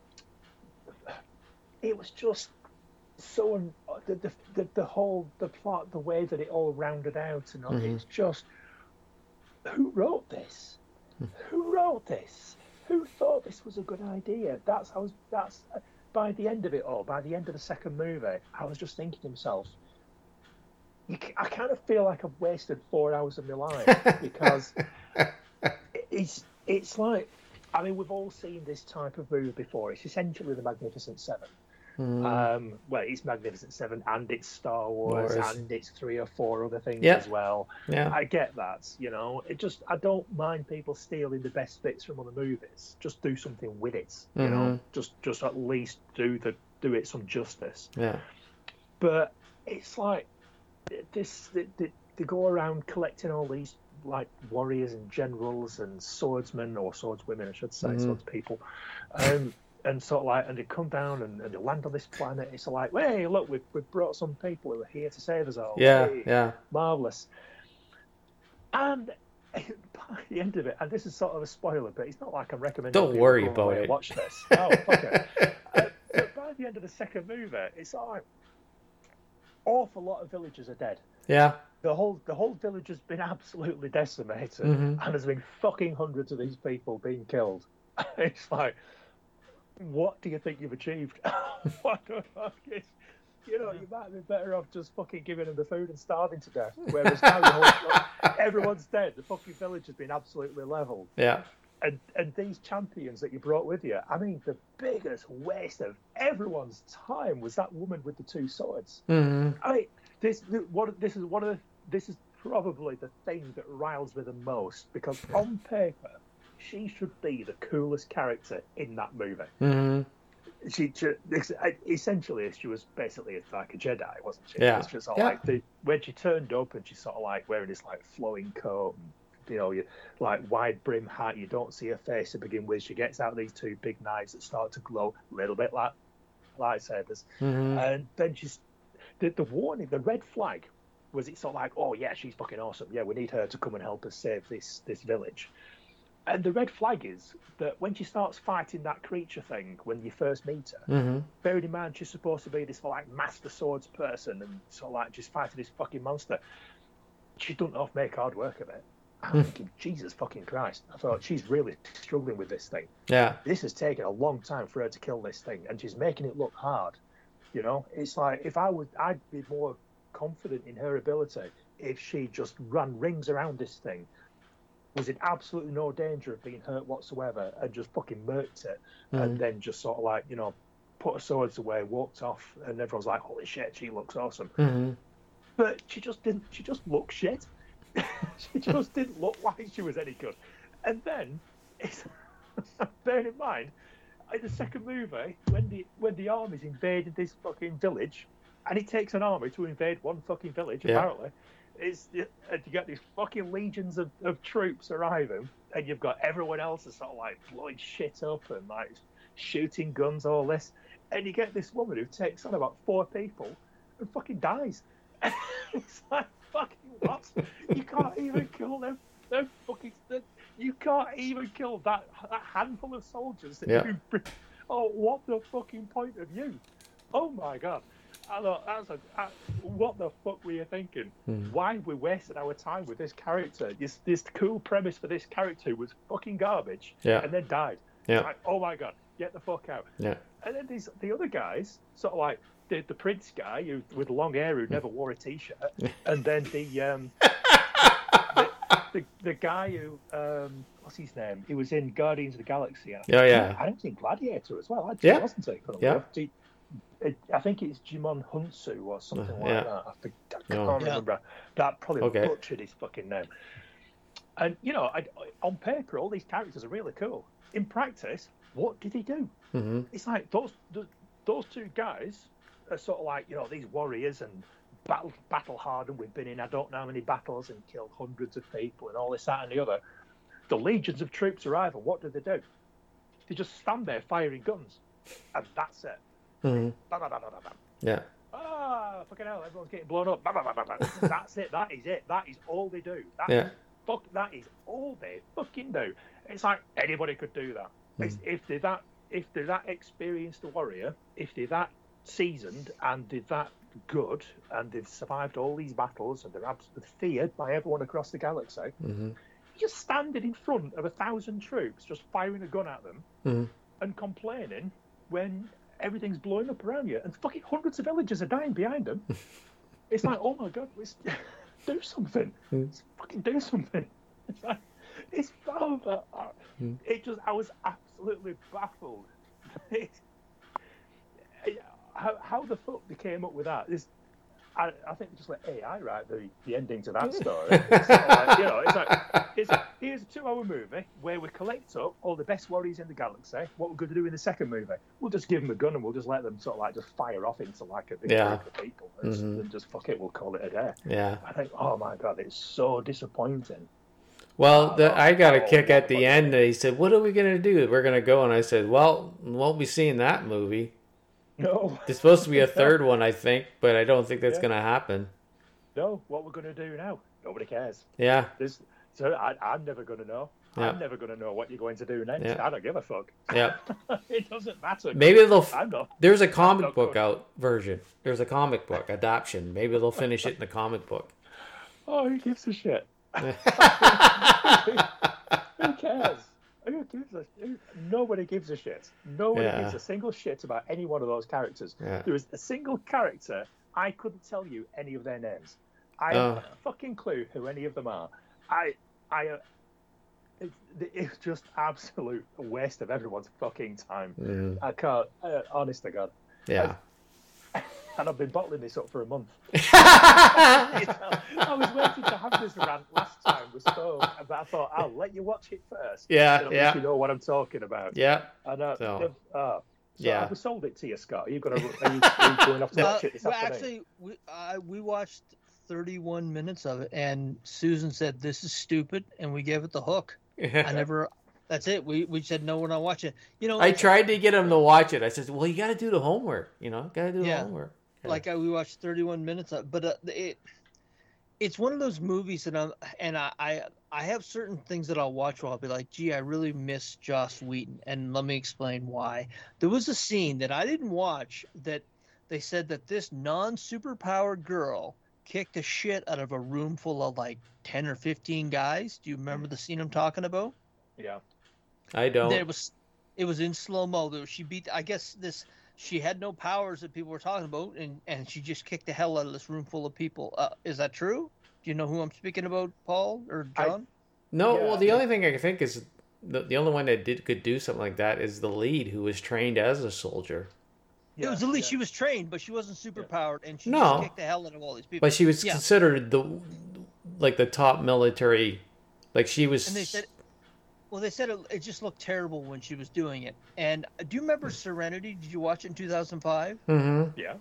It was just so the plot, the way that it all rounded out, and it's just, who wrote this? Who wrote this? Who thought this was a good idea? That's by the end of it all, by the end of the second movie, I was just thinking to myself, I kind of feel like I've wasted 4 hours of my life, because it's like, I mean, we've all seen this type of movie before. It's essentially the Magnificent Seven. Well, it's Magnificent Seven, and it's Star Wars, and it's 3 or 4 other things as well. Yeah. I get that, I don't mind people stealing the best bits from other movies. Just do something with it, Just at least do it some justice. Yeah. But it's like they go around collecting all these like warriors and generals and swordsmen, or swordswomen, I should say, swordspeople. And sort of like, and they come down and they land on this planet. It's like, hey, look, we've brought some people who are here to save us all. Yeah, hey, yeah. Marvelous. And by the end of it, and this is sort of a spoiler, but it's not like I'm recommending. Don't worry about it. Watch this. Oh, fuck it. But by the end of the second movie, it's like awful lot of villagers are dead. Yeah. The whole village has been absolutely decimated, and there's been fucking hundreds of these people being killed. It's like, what do you think you've achieved? What the fuck is, you might be better off just fucking giving them the food and starving to death. Whereas now everyone's dead. The fucking village has been absolutely leveled. Yeah. And these champions that you brought with you, I mean, the biggest waste of everyone's time was that woman with the 2 swords. I mean, this is probably the thing that riles me the most, because on paper, she should be the coolest character in that movie. She essentially, she was basically like a Jedi, wasn't she? Yeah. It's just like when she turned up and she's sort of like wearing this like flowing coat, and, like wide brim hat. You don't see her face to begin with. She gets out these 2 big knives that start to glow a little bit like lightsabers, and then she's the warning, the red flag. Was it sort of like, oh yeah, she's fucking awesome. Yeah, we need her to come and help us save this village. And the red flag is that when she starts fighting that creature thing, when you first meet her, bearing in mind she's supposed to be this like master swords person and sort of like just fighting this fucking monster, she doesn't have to make hard work of it. I'm thinking, Jesus fucking Christ. I thought, she's really struggling with this thing. Yeah. This has taken a long time for her to kill this thing, and she's making it look hard. It's like, I'd be more confident in her ability if she just ran rings around this thing, was in absolutely no danger of being hurt whatsoever, and just fucking murked it, and then just sort of like, put her swords away, walked off, and everyone's like, holy shit, she looks awesome. But she just looked shit. She just didn't look like she was any good. And then, bearing in mind, in the second movie, when the army's invaded this fucking village, and it takes an army to invade one fucking village, apparently, and you got these fucking legions of troops arriving, and you've got everyone else is sort of like blowing shit up and like shooting guns, all this, and you get this woman who takes on about 4 people and fucking dies. It's like, fucking what? You can't even kill them fucking. You can't even kill that handful of soldiers. That what the fucking point of you? Oh my god! I thought, what the fuck were you thinking? Why we wasted our time with this character? This cool premise for this character was fucking garbage, and then died. Like, oh my god, get the fuck out! Yeah. And then the other guys, sort of like the prince guy with long hair who never wore a t-shirt, and then the guy who what's his name? He was in Guardians of the Galaxy. I don't think Gladiator as well. Actually, wasn't he? I think it's Jimon Hunsu or something like that. I can't remember. That probably butchered his fucking name. And on paper, all these characters are really cool. In practice, what did he do? It's like those 2 guys are sort of like these warriors and battle hardened. We've been in I don't know how many battles and killed hundreds of people and all this, that, and the other. The legions of troops arrive, and what do? They just stand there firing guns, and that's it. Mhm. Bam, bam, bam, bam, bam. Yeah. Ah, fucking hell! Everyone's getting blown up. Bam, bam, bam, bam, bam. That's it. That is it. That is all they do. Yeah. That is all they fucking do. It's like anybody could do that. If they're that experienced a warrior, if they're that seasoned and they're that good, and they've survived all these battles and they're absolutely feared by everyone across the galaxy, you're just standing in front of 1,000 troops, just firing a gun at them and complaining when everything's blowing up around you, and fucking hundreds of villagers are dying behind them. It's like, oh my god, let's do something. Let's fucking do something. It's like, it's I was absolutely baffled. How the fuck they came up with that? I think just let AI write the ending to that story. It's like, here's a 2-hour movie where we collect up all the best warriors in the galaxy. What we're going to do in the second movie, we'll just give them a gun and we'll just let them sort of like just fire off into like a big group of people and just fuck it, we'll call it a day. Yeah. I think, oh my god, it's so disappointing. Well, I got a kick at the end. He said, "What are we gonna do? We're gonna go." And I said, "Well, we won't be seeing that movie. No. There's supposed to be a third one, I think, but I don't think that's gonna happen." No, what we're gonna do now? Nobody cares. Yeah. So I'm never gonna know. Yeah. I'm never gonna know what you're going to do next. Yeah. I don't give a fuck. Yeah. It doesn't matter. Maybe they'll. I'm not. There's a comic book out version. There's a comic book adaptation. Maybe they'll finish it in the comic book. Oh, who gives a shit? Who cares? Nobody gives a shit. Nobody gives a single shit about any one of those characters. Yeah. There is a single character, I couldn't tell you any of their names. I have a fucking clue who any of them are. It's just absolute waste of everyone's fucking time. I can't, honest to God. Yeah. And I've been bottling this up for a month. I was waiting to have this rant last time we spoke, but I thought I'll let you watch it first. Yeah, so at least you know what I'm talking about. Yeah. And, So have we sold it to you, Scott? Are you going off to watch it this afternoon? Actually, we watched 31 minutes of it, and Susan said, "This is stupid," and we gave it the hook. That's it. We said, no, we're not watching. I tried to get him to watch it. I said, well, you got to do the homework. Got to do the homework. Yeah. Like we watched 31 minutes of it, but it's one of those movies that I have certain things that I'll watch where I'll be like, gee, I really miss Joss Whedon, and let me explain why. There was a scene that I didn't watch that they said that this non-superpowered girl kicked the shit out of a room full of like 10 or 15 guys. Do you remember the scene I'm talking about? Yeah. I don't. It was in slow-mo. She beat, I guess she had no powers that people were talking about, and she just kicked the hell out of this room full of people. Is that true? Do you know who I'm speaking about, Paul or John? No, well, the only thing I can think is the only one that could do something like that is the lead, who was trained as a soldier. Yeah, it was at least she was trained, but she wasn't superpowered, and she just kicked the hell out of all these people. But she was considered the top military, like she was. And they said it just looked terrible when she was doing it. And do you remember Serenity? Did you watch it in 2005? Mm-hmm. Yeah.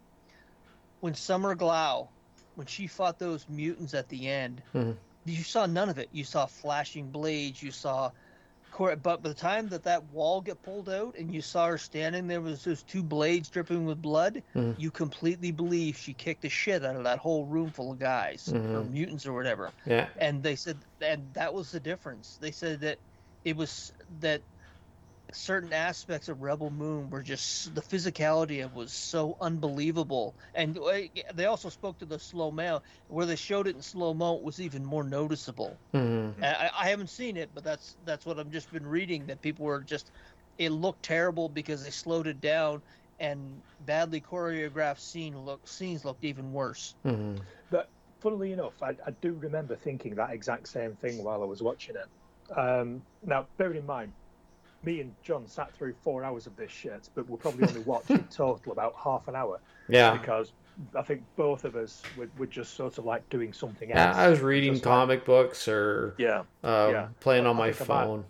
When Summer Glau, when she fought those mutants at the end, you saw none of it. You saw flashing blades. You saw, but by the time that wall get pulled out and you saw her standing there with those two blades dripping with blood, you completely believe she kicked the shit out of that whole room full of guys or mutants or whatever. Yeah. And they said, and that was the difference. They said that it was that certain aspects of Rebel Moon were just, the physicality of it was so unbelievable. And they also spoke to the slow-mo, where they showed it in slow-mo, it was even more noticeable. I haven't seen it, but that's what I've just been reading, that people were just, it looked terrible because they slowed it down, and badly choreographed scenes looked even worse. But funnily enough, I do remember thinking that exact same thing while I was watching it. Now, bearing in mind, me and John sat through 4 hours of this shit, but we'll probably only watch in total about half an hour. Yeah. Because I think both of us were just sort of like doing something else. Yeah, I was reading comic books or playing on my phone.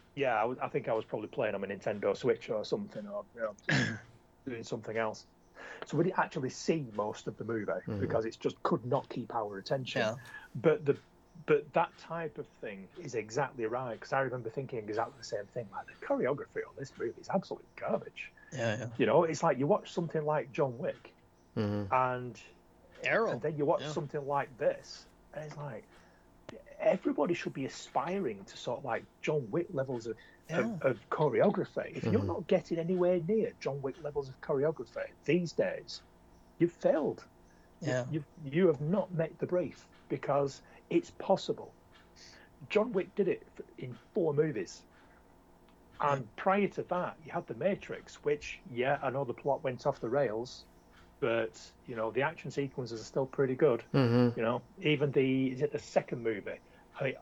I think I was probably playing on my Nintendo Switch or something, or doing something else. So we didn't actually see most of the movie because it just could not keep our attention. Yeah. But But that type of thing is exactly right, because I remember thinking exactly the same thing. Like, the choreography on this movie is absolute garbage. Yeah. You know, it's like you watch something like John Wick, and Arrow, and then you watch something like this, and it's like everybody should be aspiring to sort of like John Wick levels of choreography. If you're not getting anywhere near John Wick levels of choreography these days, you've failed. Yeah. You have not met the brief, because it's possible. John Wick did it in 4 movies. And prior to that, you had The Matrix, which, I know the plot went off the rails, but, you know, the action sequences are still pretty good. You know, even the second movie? I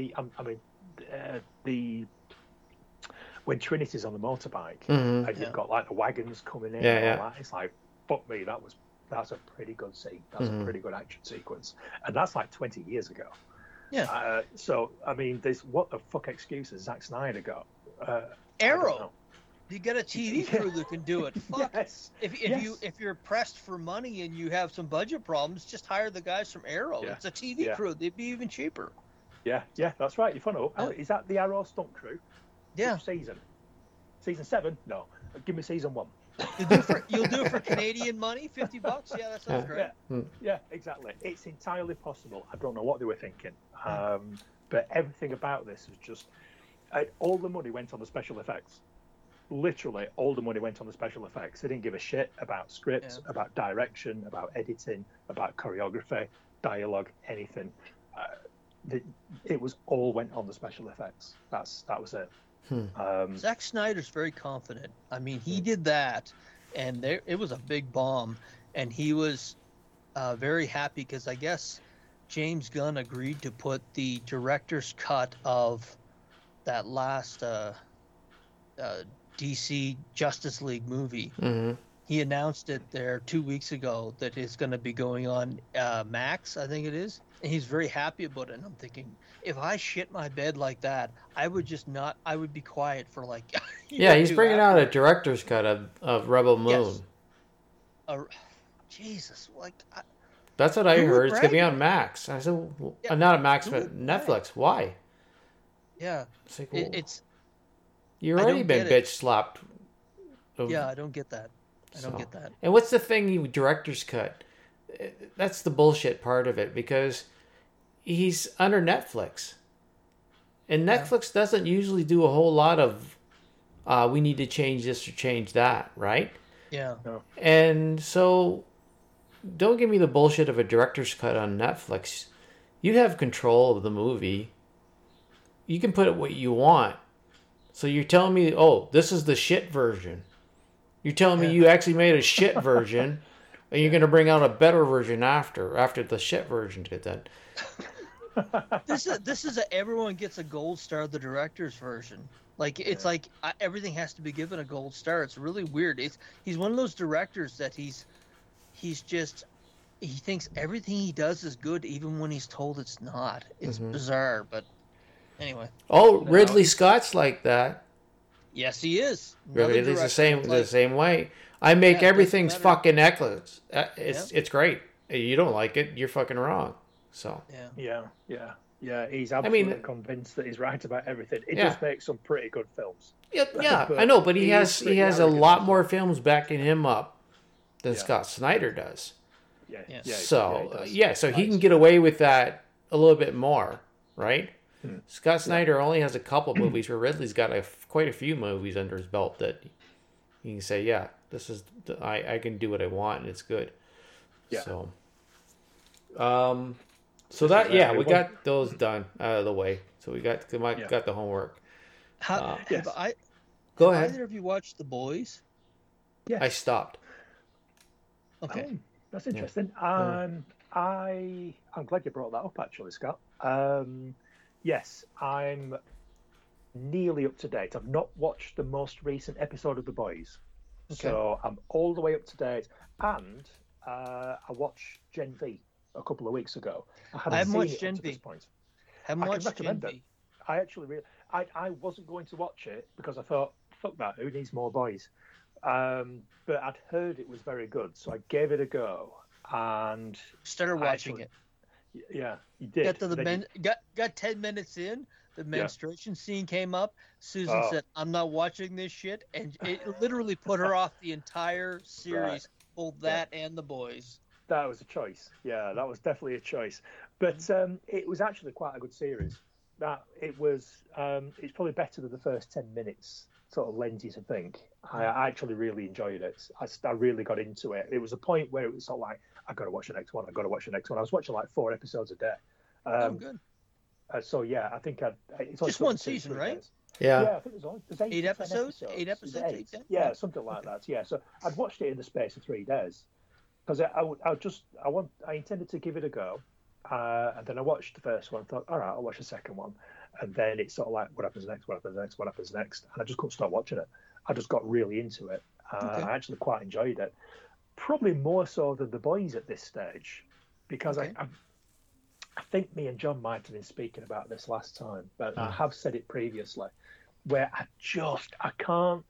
mean, when Trinity's on the motorbike, and you've got, like, the wagons coming in and all that, it's like, fuck me, that's a pretty good scene. That's a pretty good action sequence. And that's like 20 years ago. Yeah. So, I mean, what the fuck excuse has Zack Snyder got? Arrow. You get a TV crew that can do it. Fuck. Yes. If you're pressed for money and you have some budget problems, just hire the guys from Arrow. Yeah. It's a TV crew. They'd be even cheaper. Yeah, that's right. You follow up. Is that the Arrow stunt crew? Yeah. Which season? Season 7? No. Give me season 1. You'll do it for Canadian money, $50. Yeah, that sounds great. Yeah, exactly. It's entirely possible. I don't know what they were thinking, but everything about this is just all the money went on the special effects. Literally, all the money went on the special effects. They didn't give a shit about scripts, about direction, about editing, about choreography, dialogue, anything. It was all went on the special effects. That was it. Zack Snyder's very confident. I mean, he did that, and it was a big bomb, and he was very happy because I guess James Gunn agreed to put the director's cut of that last DC Justice League movie. He announced it there 2 weeks ago that it's going to be going on Max, I think it is. And he's very happy about it. And I'm thinking, if I shit my bed like that, I would be quiet for like. He's bringing out a director's cut of Rebel Moon. Yes. Jesus, like. That's what I heard. It's going to be on Max. I said, not on Max, but Netflix. Why? Yeah. It's like, well, you've already been bitch slapped. Yeah, I don't get that. I don't get that. And what's the thing, director's cut? That's the bullshit part of it, because he's under Netflix. And Netflix doesn't usually do a whole lot of, we need to change this or change that, right? Yeah. No. And so, don't give me the bullshit of a director's cut on Netflix. You have control of the movie. You can put it what you want. So you're telling me, this is the shit version. You're telling me you actually made a shit version, and you're going to bring out a better version after the shit version gets done. This is everyone gets a gold star, the director's version. Like it's like everything has to be given a gold star. It's really weird. He's one of those directors that he thinks everything he does is good, even when he's told it's not. It's bizarre, but anyway. Ridley Scott's like that. Yes, he is. Ridley's the same way. I make everything's fucking excellent. It's great. You don't like it, you're fucking wrong. So. Yeah. He's absolutely convinced that he's right about everything. He just makes some pretty good films. Yeah, I know, but he has a lot more films backing him up than Scott Snyder does. So he can get away with that a little bit more, right? Scott Snyder only has a couple movies where Ridley's got quite a few movies under his belt that you can say, this is I can do what I want and it's good. Yeah. So we got those done out of the way. So we got the homework. Go ahead. Either of you watched The Boys? Yeah. I stopped. Okay. That's interesting. I'm glad you brought that up, actually, Scott. Yes, I'm nearly up to date. I've not watched the most recent episode of The Boys. Okay. So I'm all the way up to date. And I watched Gen V a couple of weeks ago. I haven't watched Gen V. Haven't watched Gen V. I actually I wasn't going to watch it because I thought, fuck that, who needs more boys? But I'd heard it was very good, so I gave it a go and started watching it. Yeah, he did. Got to the Then got 10 minutes in. The menstruation scene came up. Susan said, "I'm not watching this shit," and it literally put her off the entire series, both that and The Boys. That was a choice. Yeah, that was definitely a choice. But it was actually quite a good series. That it was. It's probably better than the first 10 minutes sort of lends you to think. I actually really enjoyed it. I really got into it. It was a point where it was sort of like, I've got to watch the next one. I've got to watch the next one. I was watching like 4 episodes a day. Good. So yeah, I think it's just one season, right? Days. Yeah. Yeah, I think there's 8 episodes. 10 8 episodes. 8. Yeah, something like that. Yeah, so I'd watched it in the space of 3 days because I intended to give it a go, and then I watched the first one. Thought, all right, I'll watch the second one, and then it's sort of like, what happens next? What happens next? What happens next? And I just couldn't stop watching it. I just got really into it. I actually quite enjoyed it, probably more so than The Boys at this stage, because I think me and John might have been speaking about this last time, but I have said it previously, where I just can't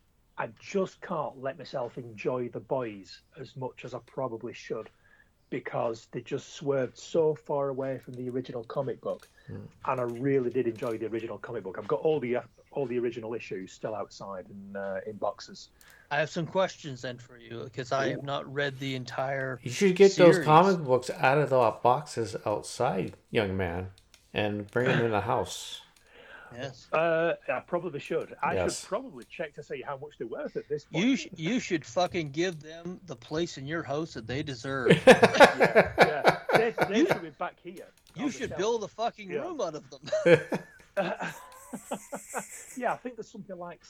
let myself enjoy The Boys as much as I probably should, because they just swerved so far away from the original comic book, and I really did enjoy the original comic book. I've got all the original issues still outside in boxes. I have some questions then for you, because I have not read the entire You should get series. those comic books out of the boxes outside, young man, and bring them in the house. Yes. I probably should. I Yes. should probably check to see how much they're worth at this point. You should fucking give them the place in your house that they deserve. Yeah. They should be back here. You should build a fucking room out of them. Yeah, I think there's something like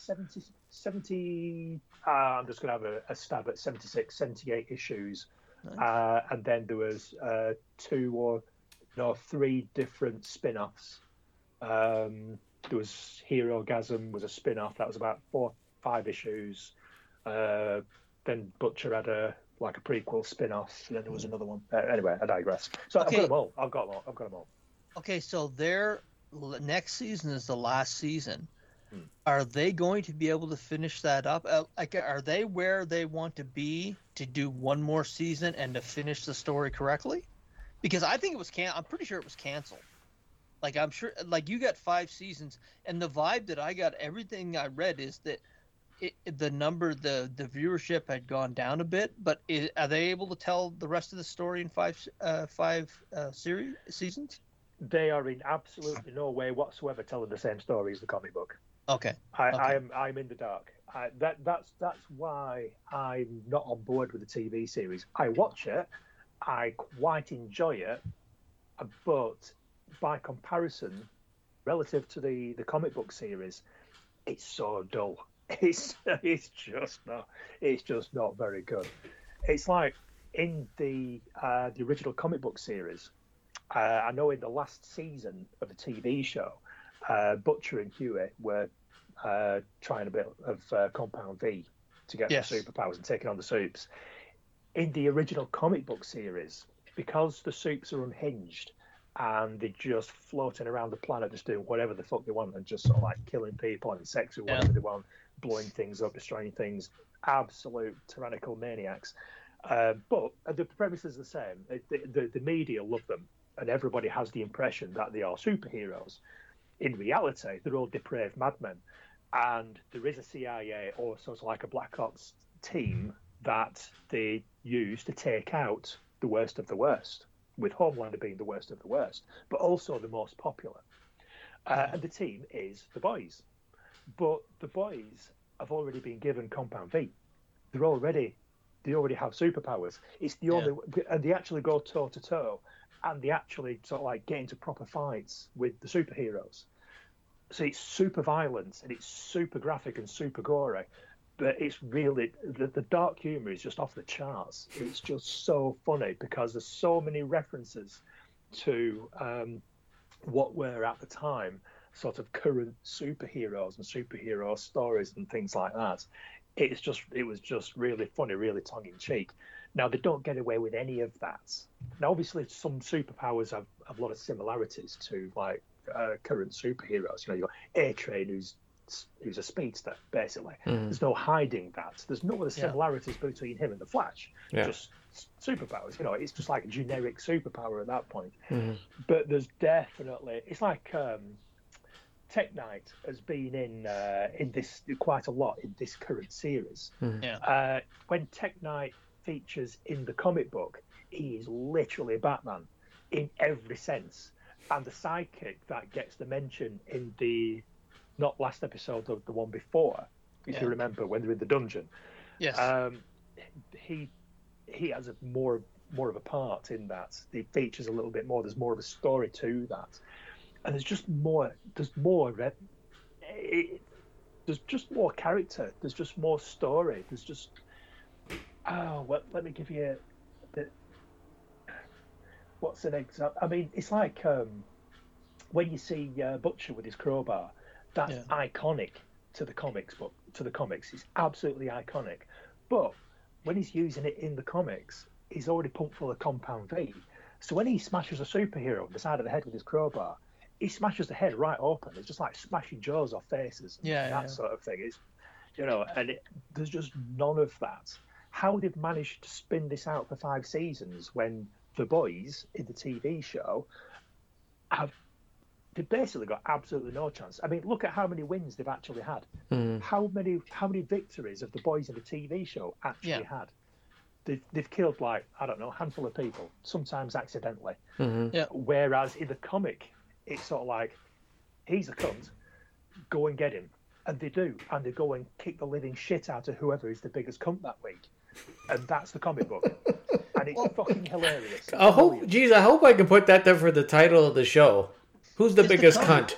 70 I'm just going to have a stab at 76, 78 issues. Nice. And then there was 2 or 3 different spin-offs. There was Hero-gasm was a spin-off. That was about 4, 5 issues. Then Butcher had a prequel spin-off. And then there was another one. Anyway, I digress. So I've got them all. I've got them all. Okay, so their next season is the last season. Are they going to be able to finish that up? Are they where they want to be to do one more season and to finish the story correctly? Because I think it was I'm pretty sure it was canceled. Like, I'm sure, like, you got 5 seasons, and the vibe that I got, everything I read is that the viewership had gone down a bit, but are they able to tell the rest of the story in 5 seasons? They are in absolutely no way whatsoever telling the same story as the comic book. Okay. I'm in the dark. That's why I'm not on board with the TV series. I watch it, I quite enjoy it, but by comparison, relative to the comic book series, it's so dull. It's just not very good. It's like in the original comic book series. I know in the last season of the TV show, Butcher and Huey were trying a bit of Compound V to get their superpowers and taking on the Supes. In the original comic book series, because the Supes are unhinged and they're just floating around the planet, just doing whatever the fuck they want and just sort of like killing people and sex with whatever they want, blowing things up, destroying things, absolute tyrannical maniacs. But the premise is the same. The media love them, and everybody has the impression that they are superheroes. In reality, they're all depraved madmen. And there is a CIA or sort of like a Black Ops team that they use to take out the worst of the worst, with Homelander being the worst of the worst, but also the most popular. And the team is the Boys. But the Boys have already been given Compound V. They already have superpowers. It's the only, and they actually go toe to toe, and they actually sort of like get into proper fights with the superheroes. So it's super violent and it's super graphic and super gory, but it's really the dark humor is just off the charts. It's just so funny because there's so many references to what were at the time sort of current superheroes and superhero stories and things like that. It was just really funny, really tongue in cheek. Now they don't get away with any of that. Now obviously some superpowers have a lot of similarities to like current superheroes. You know, you've got A-Train who's he was a speedster, basically. There's no hiding that. There's no other similarities between him and the Flash. Just superpowers. You know, it's just like a generic superpower at that point. But there's definitely, it's like Tech Knight has been in this quite a lot in this current series. When Tech Knight features in the comic book, he is literally Batman in every sense. And the sidekick that gets the mention in the not last episode of the one before, if you remember, when they're in the dungeon. He has a more of a part in that. He features a little bit more. There's more of a story to that, and there's just more. There's more character. There's just more story. There's just let me give you what's an example? I mean, it's like when you see Butcher with his crowbar. That's iconic to the comics book. To the comics, it's absolutely iconic. But when he's using it in the comics, he's already pumped full of Compound V. So when he smashes a superhero on the side of the head with his crowbar, he smashes the head right open. It's just like smashing jaws off faces. That sort of thing. It's, you know, and there's just none of that. How they've managed to spin this out for 5 seasons when the boys in the TV show they've basically got absolutely no chance. I mean, look at how many wins they've actually had. How many victories have the boys in the TV show actually had? They've killed, like, I don't know, a handful of people, sometimes accidentally. Whereas in the comic, it's sort of like, he's a cunt, go and get him. And they do. And they go and kick the living shit out of whoever is the biggest cunt that week. And that's the comic book. And it's fucking hilarious. I hope I can put that there for the title of the show. Who's the biggest cunt?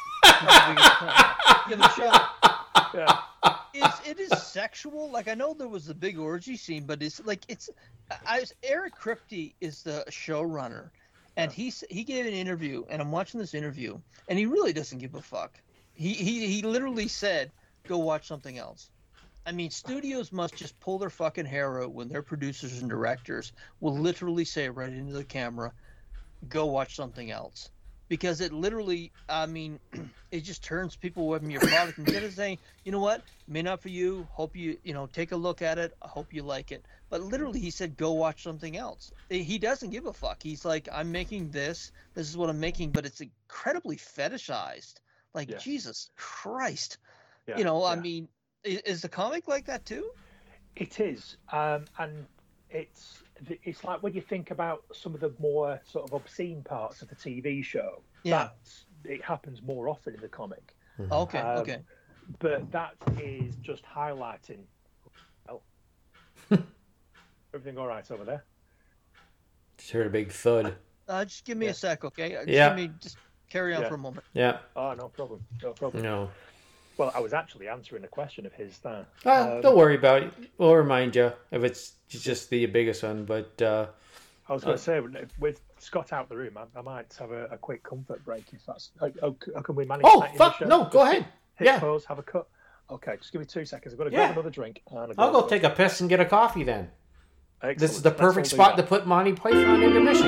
Give it a shot. It is sexual. Like, I know there was a big orgy scene, but it's like Eric Kripke is the showrunner, and he gave an interview, and I'm watching this interview, and he really doesn't give a fuck. He literally said, "Go watch something else." I mean, studios must just pull their fucking hair out when their producers and directors will literally say right into the camera, "Go watch something else." Because it literally, I mean, it just turns people away from your product. Instead of saying, you know what, may not for you, hope you take a look at it, I hope you like it. But literally, he said, go watch something else. He doesn't give a fuck. He's like, I'm making this is what I'm making, but it's incredibly fetishized. Like, Jesus Christ. I mean, is the comic like that too? It is. And it's like when you think about some of the more sort of obscene parts of the TV show, it happens more often in the comic. Okay. But that is just highlighting. Oh, everything all right over there? Just heard a big thud. Just give me a sec, okay? Just carry on for a moment. Yeah. Oh, no problem. No. Well, I was actually answering a question of his there. Don't worry about it. We'll remind you if it's just the biggest one. But I was going to say, with Scott out the room, I might have a quick comfort break if that's. How can we manage? Oh, that fuck! In the show? No, go ahead. Hit pause, have a cut. Okay, just give me 2 seconds. I've got to grab another drink. I'll go take a piss and get a coffee then. Excellent. This is the perfect spot to put Monty Python intermission.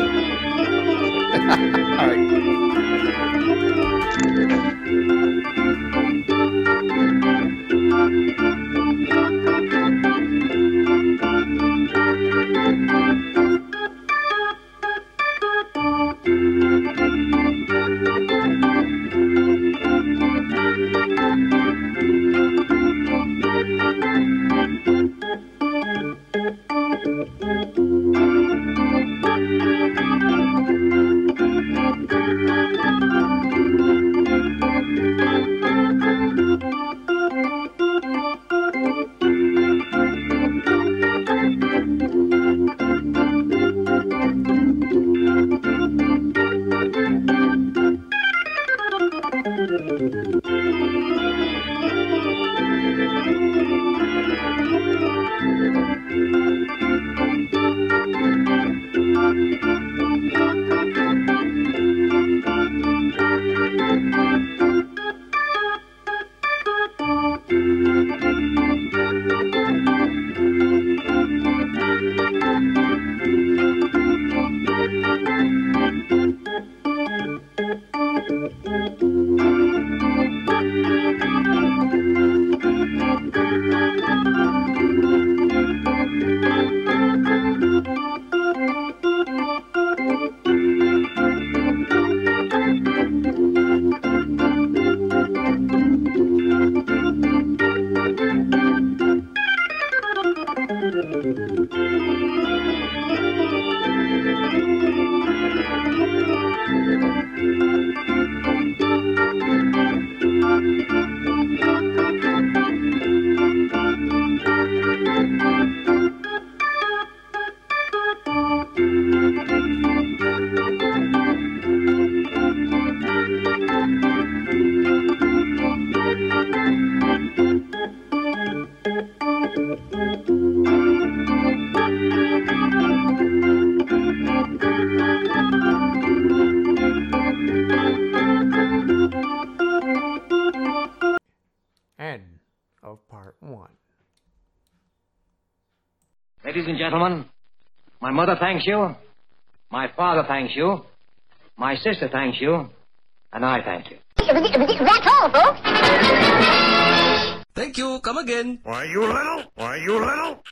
All right. End of part 1. Ladies and gentlemen, my mother thanks you, my father thanks you, my sister thanks you, and I thank you. That's all, folks. Thank you. Come again. Why, you little?